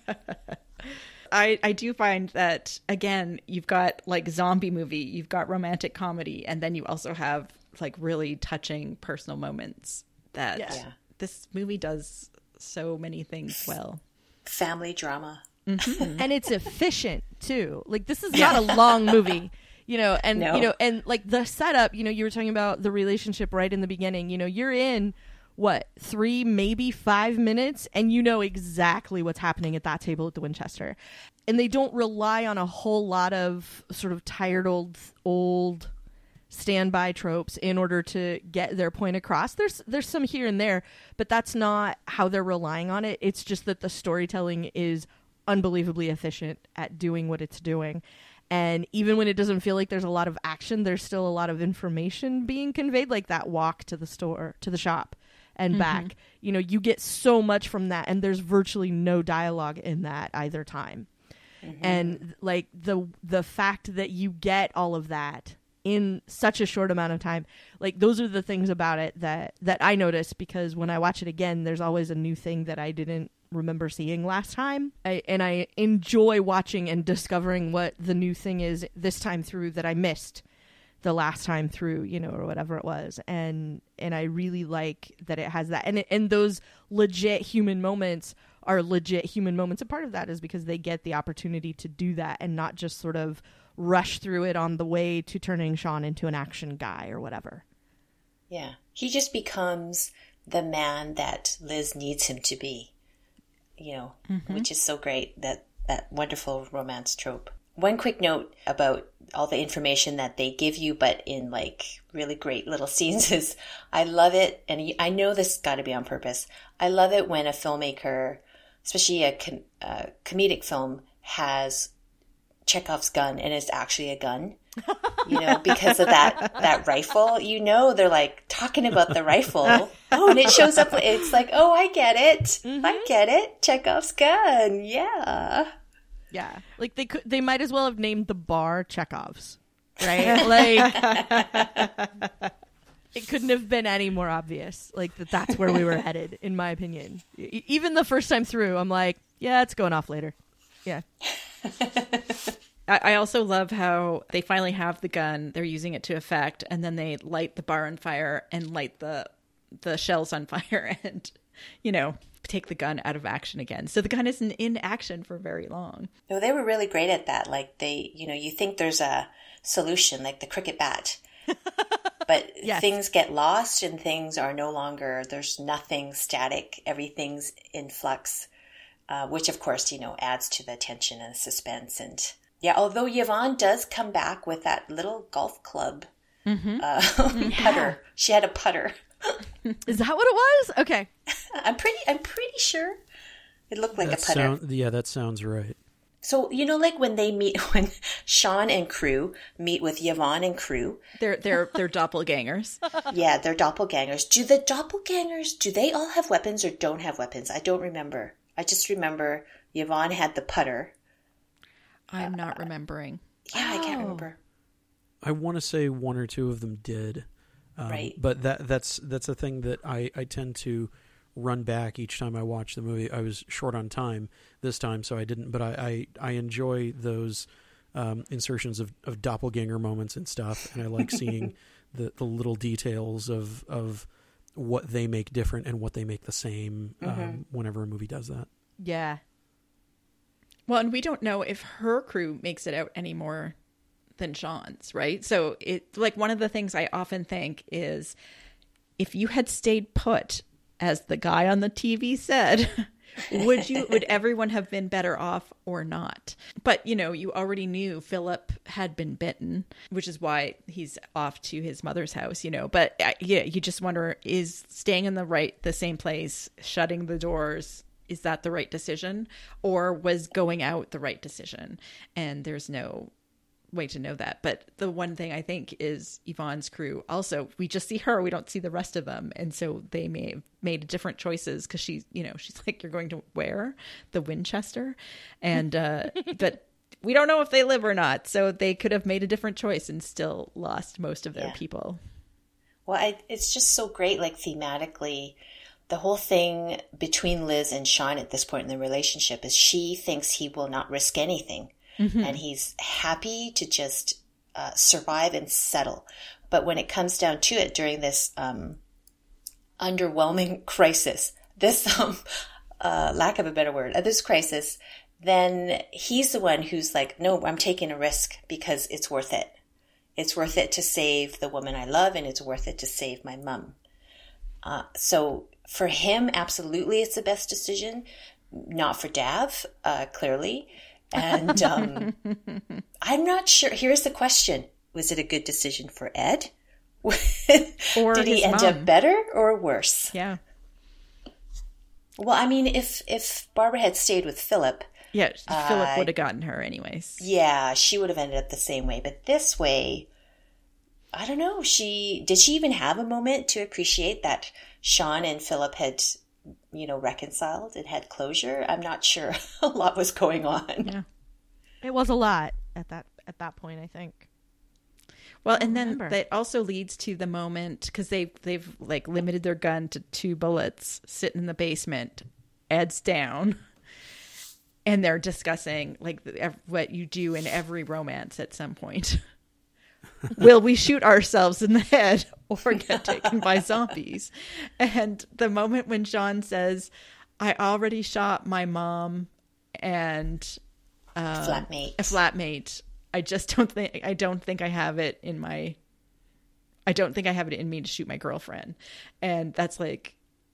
I, I do find that, again, you've got like zombie movie, you've got romantic comedy, and then you also have like really touching personal moments that Yeah. Yeah. this movie does so many things well. Family drama. And it's efficient too. Like this is not a long movie, you know, and No. you know, and like the setup, you know, you were talking about the relationship right in the beginning. You know, you're in what, three, maybe five minutes, and you know exactly what's happening at that table at the Winchester. And they don't rely on a whole lot of sort of tired old old standby tropes in order to get their point across. There's there's some here and there, but that's not how they're relying on it. It's just that the storytelling is unbelievably efficient at doing what it's doing. And even when it doesn't feel like there's a lot of action, there's still a lot of information being conveyed, like that walk to the store, to the shop and back. You know, you get so much from that, and there's virtually no dialogue in that either time. And like the the fact that you get all of that in such a short amount of time, like those are the things about it that that I notice, because when I watch it again, there's always a new thing that I didn't remember seeing last time. I, and I enjoy watching and discovering what the new thing is this time through that I missed the last time through, you know, or whatever it was. And and I really like that it has that. And it, and those legit human moments are legit human moments. And part of that is because they get the opportunity to do that and not just sort of rush through it on the way to turning Sean into an action guy or whatever. Yeah. He just becomes the man that Liz needs him to be, you know, which is so great, that, that wonderful romance trope. One quick note about all the information that they give you, but in like really great little scenes, is I love it. And I know this got to be on purpose. I love it when a filmmaker, especially a, com- a comedic film, has Chekhov's gun and it's actually a gun, you know, because of that, that rifle, you know, they're like talking about the rifle. Oh, and it shows up. It's like, oh, I get it. I get it. Chekhov's gun. Yeah. Yeah. Like they could, they might as well have named the bar Chekhov's, right? Like it couldn't have been any more obvious. Like that that's where we were headed, in my opinion. E- even the first time through, I'm like, yeah, it's going off later. Yeah. I, I also love how they finally have the gun. They're using it to effect, and then they light the bar on fire and light the the shells on fire, and you know, take the gun out of action again. So the gun isn't in action for very long. No, they were really great at that. Like they, you know, you think there's a solution, like the cricket bat. But yes. things get lost and things are no longer, there's nothing static. Everything's in flux, uh, which of course, you know, adds to the tension and suspense. And yeah, although Yvonne does come back with that little golf club Mm-hmm. uh, putter. She had a putter. Is that what it was? Okay. I'm pretty, I'm pretty sure it looked like That a putter. sound, yeah, that sounds right. So, you know, like when they meet, when Sean and crew meet with Yvonne and crew. They're they're they're doppelgangers. Yeah, they're doppelgangers. Do the doppelgangers, do they all have weapons or don't have weapons? I don't remember. I just remember Yvonne had the putter. I'm not remembering. Yeah, I can't Oh. remember. I want to say one or two of them did. Um, Right. But that that's that's a thing that I, I tend to run back each time I watch the movie. I was short on time this time, so I didn't. But I, I, I enjoy those um, insertions of, of doppelganger moments and stuff, and I like seeing the, the little details of of what they make different and what they make the same um, Mm-hmm. whenever a movie does that. Yeah. Well, and we don't know if her crew makes it out any more than Sean's, right? So it like one of the things I often think is if you had stayed put, as the guy on the T V said, would you would everyone have been better off or not? But you know, you already knew Philip had been bitten, which is why he's off to his mother's house, you know. But uh, yeah, you just wonder, is staying in the right the same place, shutting the doors, is that the right decision, or was going out the right decision? And there's no way to know that. But the one thing I think is Yvonne's crew also, we just see her, we don't see the rest of them, and so they may have made different choices because she's, you know, she's like, you're going to wear the Winchester, and uh but we don't know if they live or not, so they could have made a different choice and still lost most of their Yeah. people. Well, I, it's just so great, like thematically, the whole thing between Liz and Sean at this point in the relationship is she thinks he will not risk anything. Mm-hmm. And he's happy to just uh, survive and settle. But when it comes down to it, during this um, underwhelming crisis, this um, uh, lack of a better word, uh, this crisis, then he's the one who's like, no, I'm taking a risk because it's worth it. It's worth it to save the woman I love, and it's worth it to save my mom. Uh, so for him, absolutely, it's the best decision. Not for Dav, uh, clearly. And um, I'm not sure. Here's the question. Was it a good decision for Ed? Or did he his end mom. up better or worse? Yeah. Well, I mean, if, if Barbara had stayed with Philip, Yeah, Philip Uh, would have gotten her anyways. yeah, she would have ended up the same way. But this way, I don't know. She did she even have a moment to appreciate that Sean and Philip had, you know, reconciled and had closure? I'm not sure. A lot was going on. Yeah. It was a lot at that at that point, I think. Well, and then remember. that also leads to the moment, because they they've like limited their gun to two bullets, sitting in the basement, Ed's down, and they're discussing like the- ev- what you do in every romance at some point. Will we shoot ourselves in the head or get taken by zombies? And the moment when Sean says, I already shot my mom and um, Flatmate. a flatmate. I just don't think I don't think I have it in my I don't think I have it in me to shoot my girlfriend. And that's like,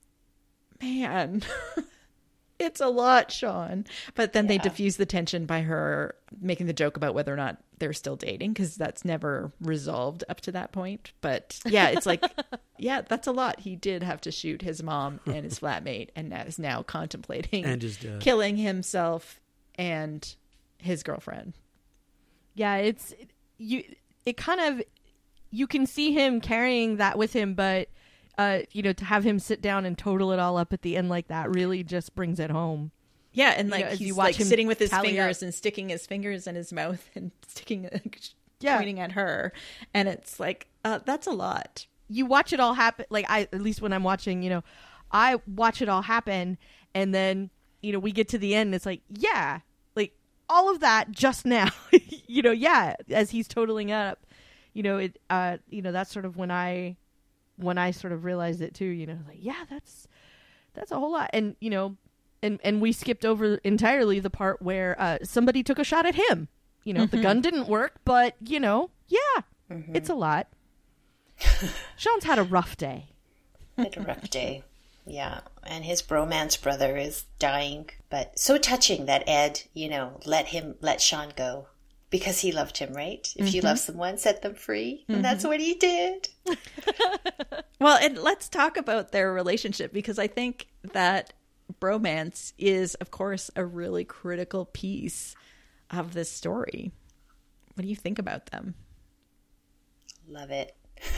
man, it's a lot, Sean. But then they Yeah. diffuse the tension by her making the joke about whether or not they're still dating, because that's never resolved up to that point. But yeah, it's like, yeah, that's a lot. He did have to shoot his mom and his flatmate, and now is now contemplating And his dad. killing himself and his girlfriend. Yeah, it's you. It kind of you can see him carrying that with him, but uh, you know, to have him sit down and total it all up at the end like that really just brings it home. Yeah, and You like know, as you he's watch like him sitting with his tally fingers up. and sticking his fingers in his mouth and sticking, Yeah. pointing at her, and it's like uh, that's a lot. You watch it all happen. Like I, at least when I'm watching, you know, I watch it all happen, and then you know we get to the end, and it's like, yeah, like all of that just now. you know, yeah, as he's totaling up, you know, it, uh, you know, that's sort of when I, when I sort of realized it too, you know, like, yeah, that's, that's a whole lot. And, you know, and, and we skipped over entirely the part where uh, somebody took a shot at him. You know, mm-hmm. the gun didn't work, but, you know, yeah, mm-hmm. it's a lot. Sean's had a rough day. Had a rough day. Yeah. And his bromance brother is dying. But so touching that Ed, you know, let him, let Sean go. Because he loved him, right? If mm-hmm. you love someone, set them free. And mm-hmm. that's what he did. Well, and let's talk about their relationship, because I think that bromance is, of course, a really critical piece of this story. What do you think about them? Love it.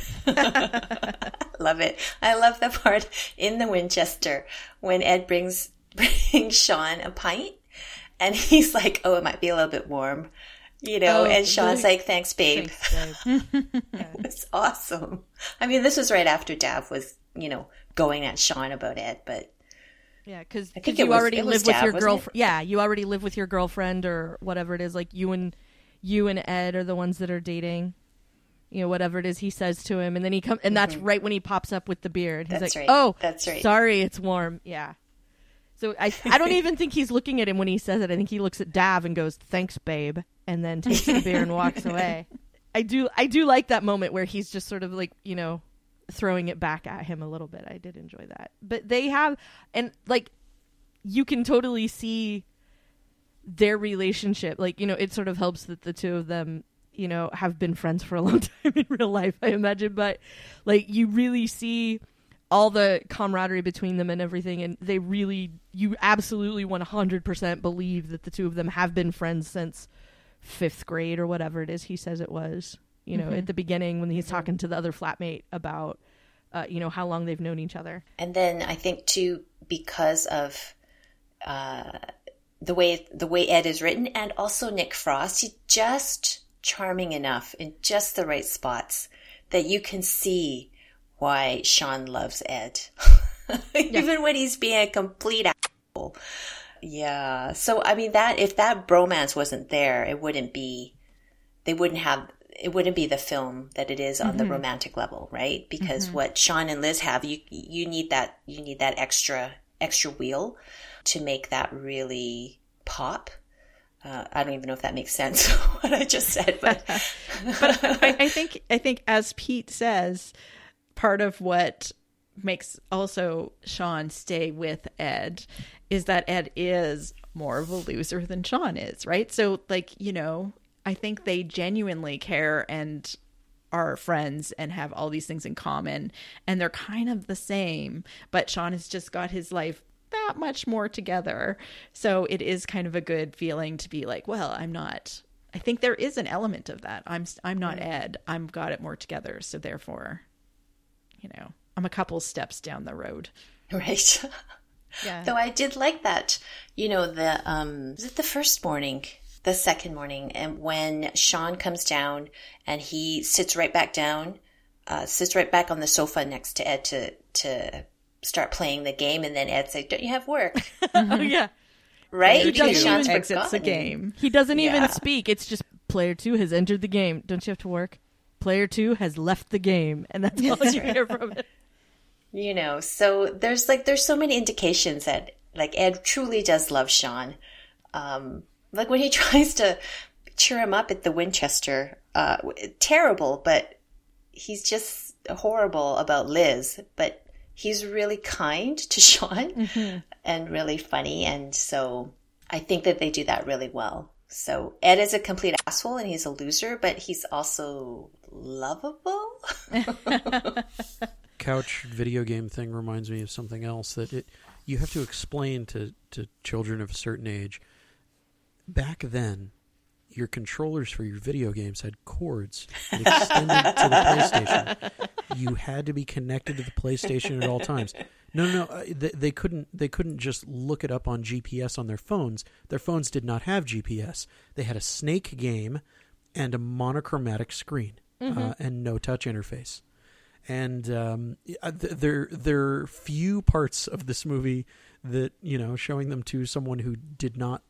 Love it. I love the part in the Winchester when Ed brings brings Sean a pint and he's like, oh, it might be a little bit warm, you know, oh, and Sean's really? like, thanks, babe. Thanks, babe. It was awesome. I mean, this was right after Dav was, you know, going at Sean about Ed, but yeah, because you was, already live with Dav, your girlfriend. Yeah, you already live with your girlfriend or whatever it is. Like you and you and Ed are the ones that are dating. You know, whatever it is he says to him, and then he comes, and mm-hmm. that's right when he pops up with the beard. He's that's like, right. "Oh, that's right. Sorry, it's warm." Yeah. So I, I don't even think he's looking at him when he says it. I think he looks at Dav and goes, "Thanks, babe," and then takes the beer and walks away. I do, I do like that moment where he's just sort of like, you know, throwing it back at him a little bit. I did enjoy that, but they have, and like, you can totally see their relationship. Like, you know, it sort of helps that the two of them, you know, have been friends for a long time in real life, I imagine. But like, you really see all the camaraderie between them and everything. And they really, you absolutely one hundred percent believe that the two of them have been friends since fifth grade or whatever it is he says it was, you know, mm-hmm. at the beginning when he's mm-hmm. talking to the other flatmate about, uh, you know, how long they've known each other. And then I think too, because of, uh, the way, the way Ed is written, and also Nick Frost, he just charming enough in just the right spots that you can see why Sean loves Ed. Even yeah. when he's being a complete asshole. Yeah. So, I mean, that, if that bromance wasn't there, it wouldn't be, they wouldn't have, it wouldn't be the film that it is on mm-hmm. the romantic level, right? Because mm-hmm. what Sean and Liz have, you, you need that, you need that extra, extra wheel to make that really pop. Uh, I don't even know if that makes sense what I just said, but but I, I think I think as Pete says, part of what makes also Sean stay with Ed is that Ed is more of a loser than Sean is, right? So, like, you know, I think they genuinely care and are friends and have all these things in common, and they're kind of the same, but Sean has just got his life that much more together. So it is kind of a good feeling to be like, well, I'm not, I think there is an element of that. I'm, I'm not Ed. I've got it more together. So therefore, you know, I'm a couple steps down the road. Right. Yeah. Though I did like that, you know, the, um, was it the first morning, the second morning, and when Sean comes down and he sits right back down, uh, sits right back on the sofa next to Ed to, to, start playing the game, and then Ed said, don't you have work? Oh, yeah. Right? He doesn't even exits the game. He doesn't yeah. even speak. It's just player two has entered the game. Don't you have to work? Player two has left the game. And that's all you hear from it. You know, so there's like, there's so many indications that like Ed truly does love Sean. Um, like when he tries to cheer him up at the Winchester, uh, terrible, but he's just horrible about Liz, but he's really kind to Sean mm-hmm. and really funny. And so I think that they do that really well. So Ed is a complete asshole and he's a loser, but he's also lovable. Couch video game thing reminds me of something else that it, you have to explain to, to children of a certain age. Back then, your controllers for your video games had cords that extended to the PlayStation. You had to be connected to the PlayStation at all times. No, no, no. They, they couldn't. They couldn't just look it up on G P S on their phones. Their phones did not have G P S. They had a Snake game and a monochromatic screen mm-hmm. uh, and no touch interface. And um, there, there are few parts of this movie that, you know, showing them to someone who did not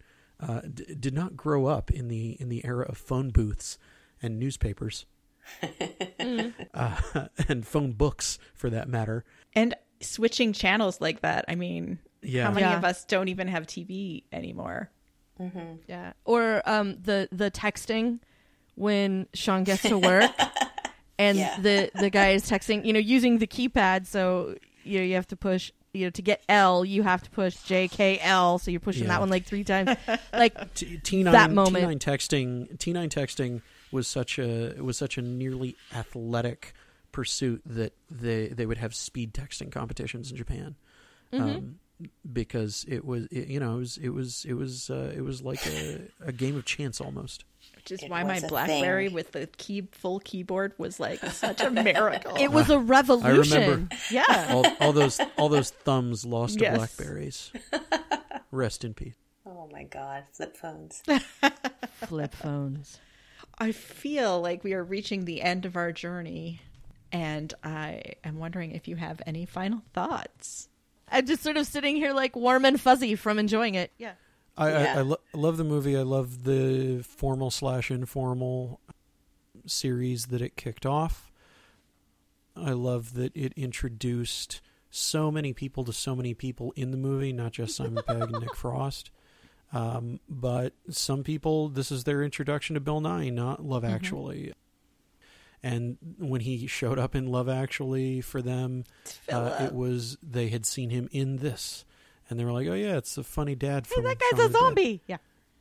uh, d- did not grow up in the in the era of phone booths and newspapers, mm. uh, and phone books for that matter, and switching channels like that. I mean, yeah. how many yeah. of us don't even have T V anymore? Mm-hmm. Yeah, or um, the the texting when Sean gets to work and yeah. the the guy is texting, you know, using the keypad. So you know, you have to push, you know, to get L, you have to push J K L. So you're pushing yeah. that one like three times. Like T- T9, that moment. T nine texting. T nine texting was such a was such a nearly athletic pursuit that they they would have speed texting competitions in Japan. Mm-hmm. Um, because it was, it, you know, it was, it was, it was, uh, it was like a, a game of chance almost. Which is it why my BlackBerry thing. with the key full keyboard was like such a miracle. It was a revolution. I remember, yeah, all, all those, all those thumbs lost yes. to BlackBerries. Rest in peace. Oh my God, flip phones. Flip phones. I feel like we are reaching the end of our journey, and I am wondering if you have any final thoughts. I'm just sort of sitting here like warm and fuzzy from enjoying it. Yeah. I, yeah. I, I, lo- I love the movie. I love the formal slash informal series that it kicked off. I love that it introduced so many people to so many people in the movie, not just Simon Pegg and Nick Frost. Um, but some people, this is their introduction to Bill Nighy, not Love Actually. Mm-hmm. And when he showed up in Love Actually for them, uh, it was, they had seen him in this. And they were like, oh, yeah, it's a funny dad from Hey, that guy's Shaun a of the zombie. Dead.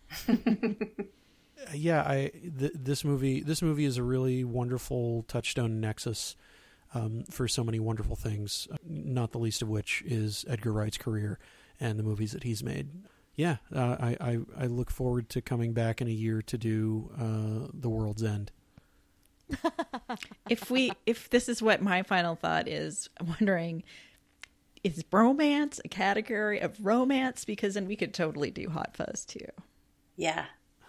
Yeah. yeah, I th- this movie this movie is a really wonderful touchstone nexus um, for so many wonderful things, not the least of which is Edgar Wright's career and the movies that he's made. Yeah, uh, I, I, I look forward to coming back in a year to do uh, The World's End. if we if this is what my final thought is, I'm wondering, is bromance a category of romance? Because then we could totally do Hot Fuzz too. Yeah.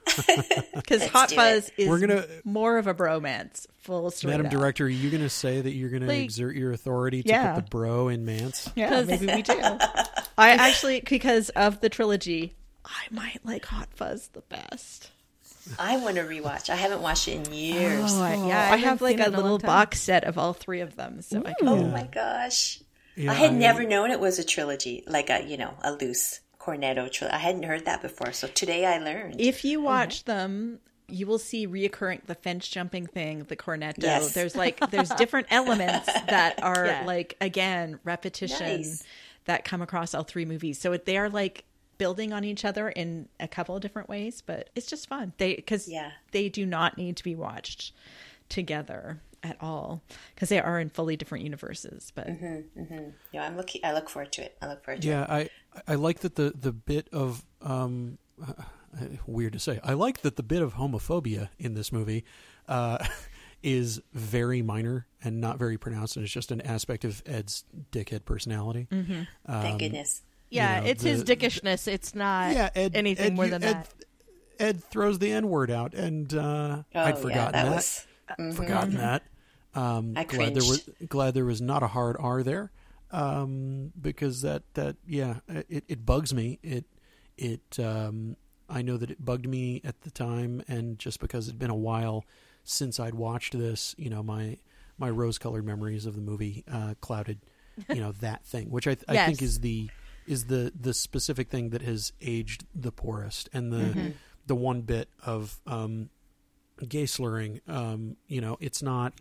Because Hot Fuzz it. is We're gonna, more of a bromance, full straight Madam out. Director, are you going to say that you're going to like, exert your authority to yeah. put the bro in Mance? Yeah, maybe we do. I actually, because of the trilogy, I might like Hot Fuzz the best. I want to rewatch. I haven't watched it in years. Oh, I, Oh, yeah, I I have haven't like seen it a in a little long time. box set of all three of them. So I can. Oh Yeah. my gosh. Yeah, I had I- never known it was a trilogy, like a, you know, a loose cornetto trilogy. I hadn't heard that before. So today I learned. If you watch them, you will see reoccurring the fence jumping thing, the cornetto. Yes. There's like there's different elements that are Yeah. like again repetition Nice. that come across all three movies. So they are like building on each other in a couple of different ways, but it's just fun. They because Yeah. they do not need to be watched together at all because they are in fully different universes. But Mm-hmm, mm-hmm. Yeah, I'm looking. I look forward to it. I look forward to Yeah, it. I I like that the the bit of um, uh, weird to say. I like that the bit of homophobia in this movie uh, is very minor and not very pronounced, and it's just an aspect of Ed's dickhead personality. mm-hmm. Um, Thank goodness. Yeah, you know, it's the- his dickishness. It's not yeah, Ed, anything Ed, more you- than Ed, that. Ed throws the N word out, and uh, Oh, I'd yeah, forgotten that that. was. Mhm. Forgotten that. Um, I glad there was cringed. glad there was not a hard R there, um, because that that yeah it, it bugs me. It it um, I know that it bugged me at the time, and just because it'd been a while since I'd watched this, you know, my my rose-colored memories of the movie uh, clouded, you know, that thing, which I, th- I Yes. think is the is the the specific thing that has aged the poorest, and the Mm-hmm. the one bit of um, gay slurring, um, you know, it's not.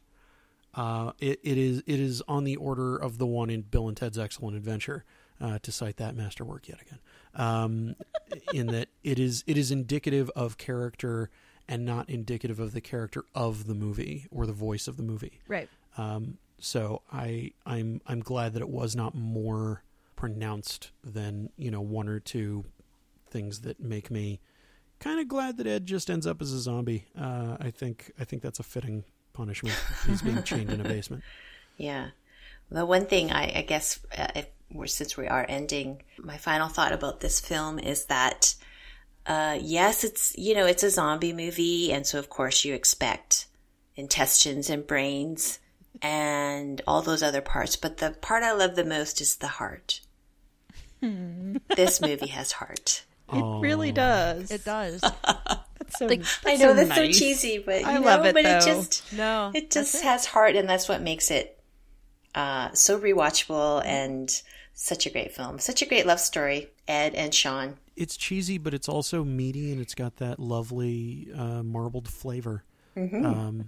Uh, it, it is it is on the order of the one in Bill and Ted's Excellent Adventure, uh, to cite that masterwork yet again. Um, in that it is it is indicative of character and not indicative of the character of the movie or the voice of the movie. Right. Um, so I I'm I'm glad that it was not more pronounced than, you know, one or two things that make me kind of glad that Ed just ends up as a zombie. Uh, I think I think that's a fitting punishment. He's being chained in a basement. Yeah. The one thing I, I guess, uh, if we're, since we are ending, my final thought about this film is that, uh, yes, it's, you know, it's a zombie movie. And so, of course, you expect intestines and brains and all those other parts. But the part I love the most is the heart. This movie has heart. It really does. It does. That's so, Like, that's I know so that's nice. so cheesy, but you I know, love it, but though. it just No, it that's just it. has heart, and that's what makes it uh, so rewatchable and such a great film, such a great love story. Ed and Sean. It's cheesy, but it's also meaty, and it's got that lovely uh, marbled flavor. Mm-hmm. Um,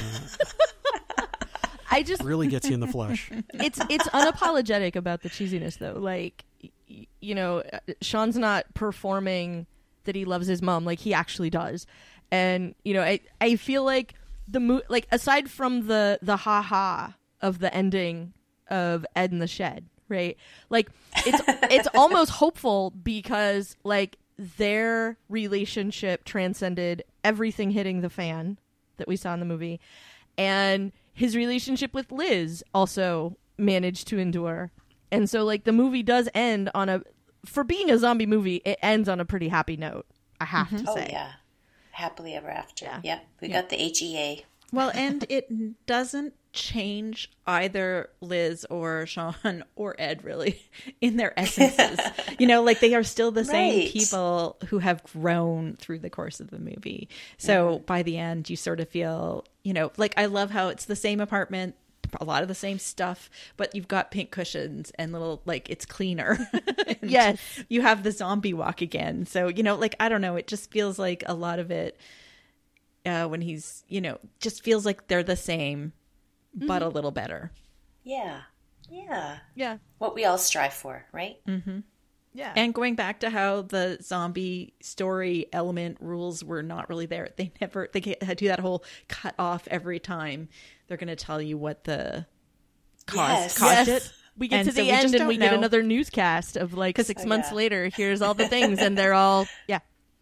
uh, I just really gets you in the flesh. it's it's unapologetic about the cheesiness though. Like y- you know, Sean's not performing that he loves his mom, like he actually does. And you know, I I feel like the mo- like aside from the the ha ha of the ending of Ed in the Shed, right? Like it's it's almost hopeful because like their relationship transcended everything hitting the fan that we saw in the movie, and his relationship with Liz also managed to endure. And so like the movie does end on a, for being a zombie movie, it ends on a pretty happy note, I have to Oh say. yeah, happily ever after. Yeah. Yeah, we Yeah. got the H E A. Well, and it doesn't change either Liz or Sean or Ed really in their essences. You know, like they are still the same Right. people who have grown through the course of the movie. So by the end, you sort of feel, you know, like I love how it's the same apartment, a lot of the same stuff, but you've got pink cushions and little, like, it's cleaner. And Yes. you have the zombie walk again. So, you know, like, I don't know, it just feels like a lot of it uh, when he's, you know, just feels like they're the same, but a little better. Yeah, yeah. Yeah. What we all strive for, right? Yeah. And going back to how the zombie story element rules were not really there. They never, they get- do that whole cut off every time. They're going to tell you what the cause Yes. caused Yes. it. We get And to so the we just end and don't we get know. another newscast of like six Oh, months yeah. later, here's all the things, and they're all, yeah.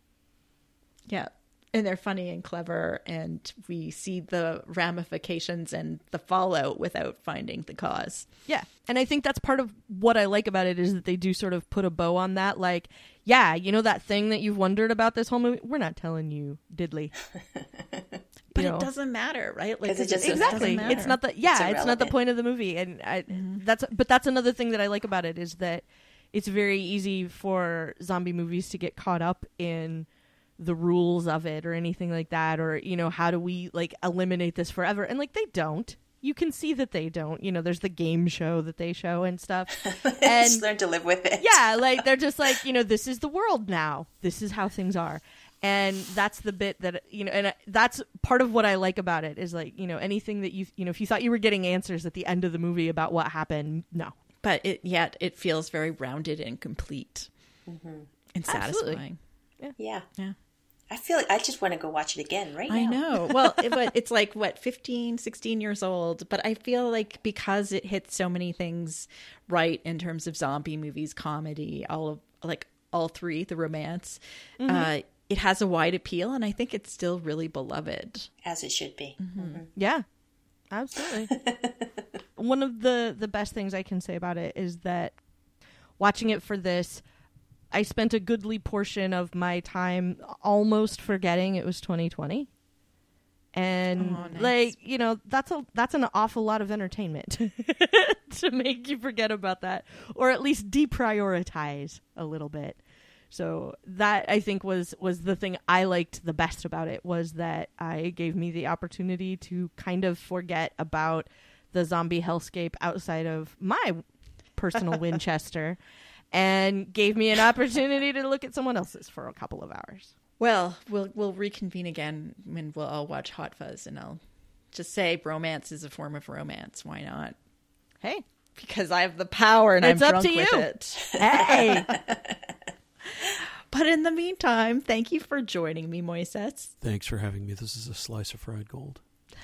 Yeah. And they're funny and clever. And we see the ramifications and the fallout without finding the cause. Yeah. And I think that's part of what I like about it is that they do sort of put a bow on that. Like, yeah, you know that thing that you've wondered about this whole movie? We're not telling you, diddly. But You it know. doesn't matter, right? Like 'Cause it it just just Exactly. doesn't matter. It's not the yeah, It's it's, not the irrelevant. point of the movie. And I that's but that's another thing that I like about it is that it's very easy for zombie movies to get caught up in the rules of it or anything like that, or you know, how do we like eliminate this forever? And like they don't. You can see that they don't. You know, there's the game show that they show and stuff. Just And learn to live with it. yeah, like they're just like, you know, this is the world now. This is how things are. And that's the bit that, you know, and I- that's part of what I like about it is like, you know, anything that you, you know, if you thought you were getting answers at the end of the movie about what happened, no. But it yet it feels very rounded and complete and Absolutely. satisfying. Yeah. Yeah. I feel like I just want to go watch it again right now. I know. Well, it, but it's like, what, fifteen, sixteen years old. But I feel like because it hits so many things right in terms of zombie movies, comedy, all of like all three, the romance, uh, it has a wide appeal. And I think it's still really beloved. As it should be. Mhm. Yeah, absolutely. One of the, the best things I can say about it is that watching it for this, I spent a goodly portion of my time almost forgetting it was twenty twenty. And Oh, nice. like, you know, that's a that's an awful lot of entertainment to make you forget about that or at least deprioritize a little bit. So that I think was was the thing I liked the best about it was that I gave me the opportunity to kind of forget about the zombie hellscape outside of my personal Winchester and gave me an opportunity to look at someone else's for a couple of hours. Well, we'll we'll reconvene again when we'll all watch Hot Fuzz, and I'll just say romance is a form of romance. Why not? Hey, Because I have the power and It's I'm up drunk to with you. it. hey, But in the meantime, thank you for joining me, Moises. Thanks for having me. This is a slice of fried gold.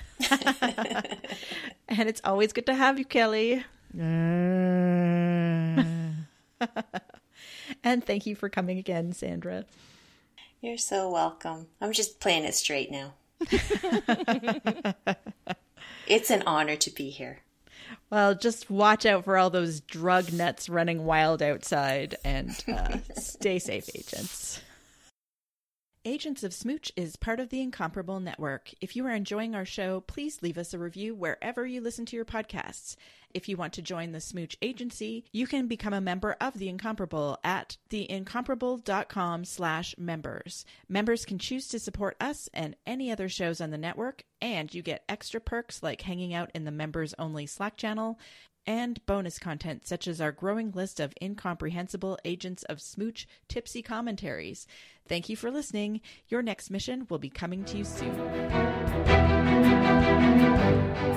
And it's always good to have you, Kelly. And thank you for coming again, Sandra. You're so welcome. I'm just playing it straight now. It's an honor to be here. Well, just watch out for all those drug nuts running wild outside, and uh, stay safe, agents. Agents of Smooch is part of the Incomparable Network. If you are enjoying our show, please leave us a review wherever you listen to your podcasts. If you want to join the Smooch Agency, you can become a member of The Incomparable at theincomparable.com slash members. Members can choose to support us and any other shows on the network, and you get extra perks like hanging out in the members-only Slack channel and bonus content such as our growing list of incomprehensible Agents of Smooch tipsy commentaries. Thank you for listening. Your next mission will be coming to you soon.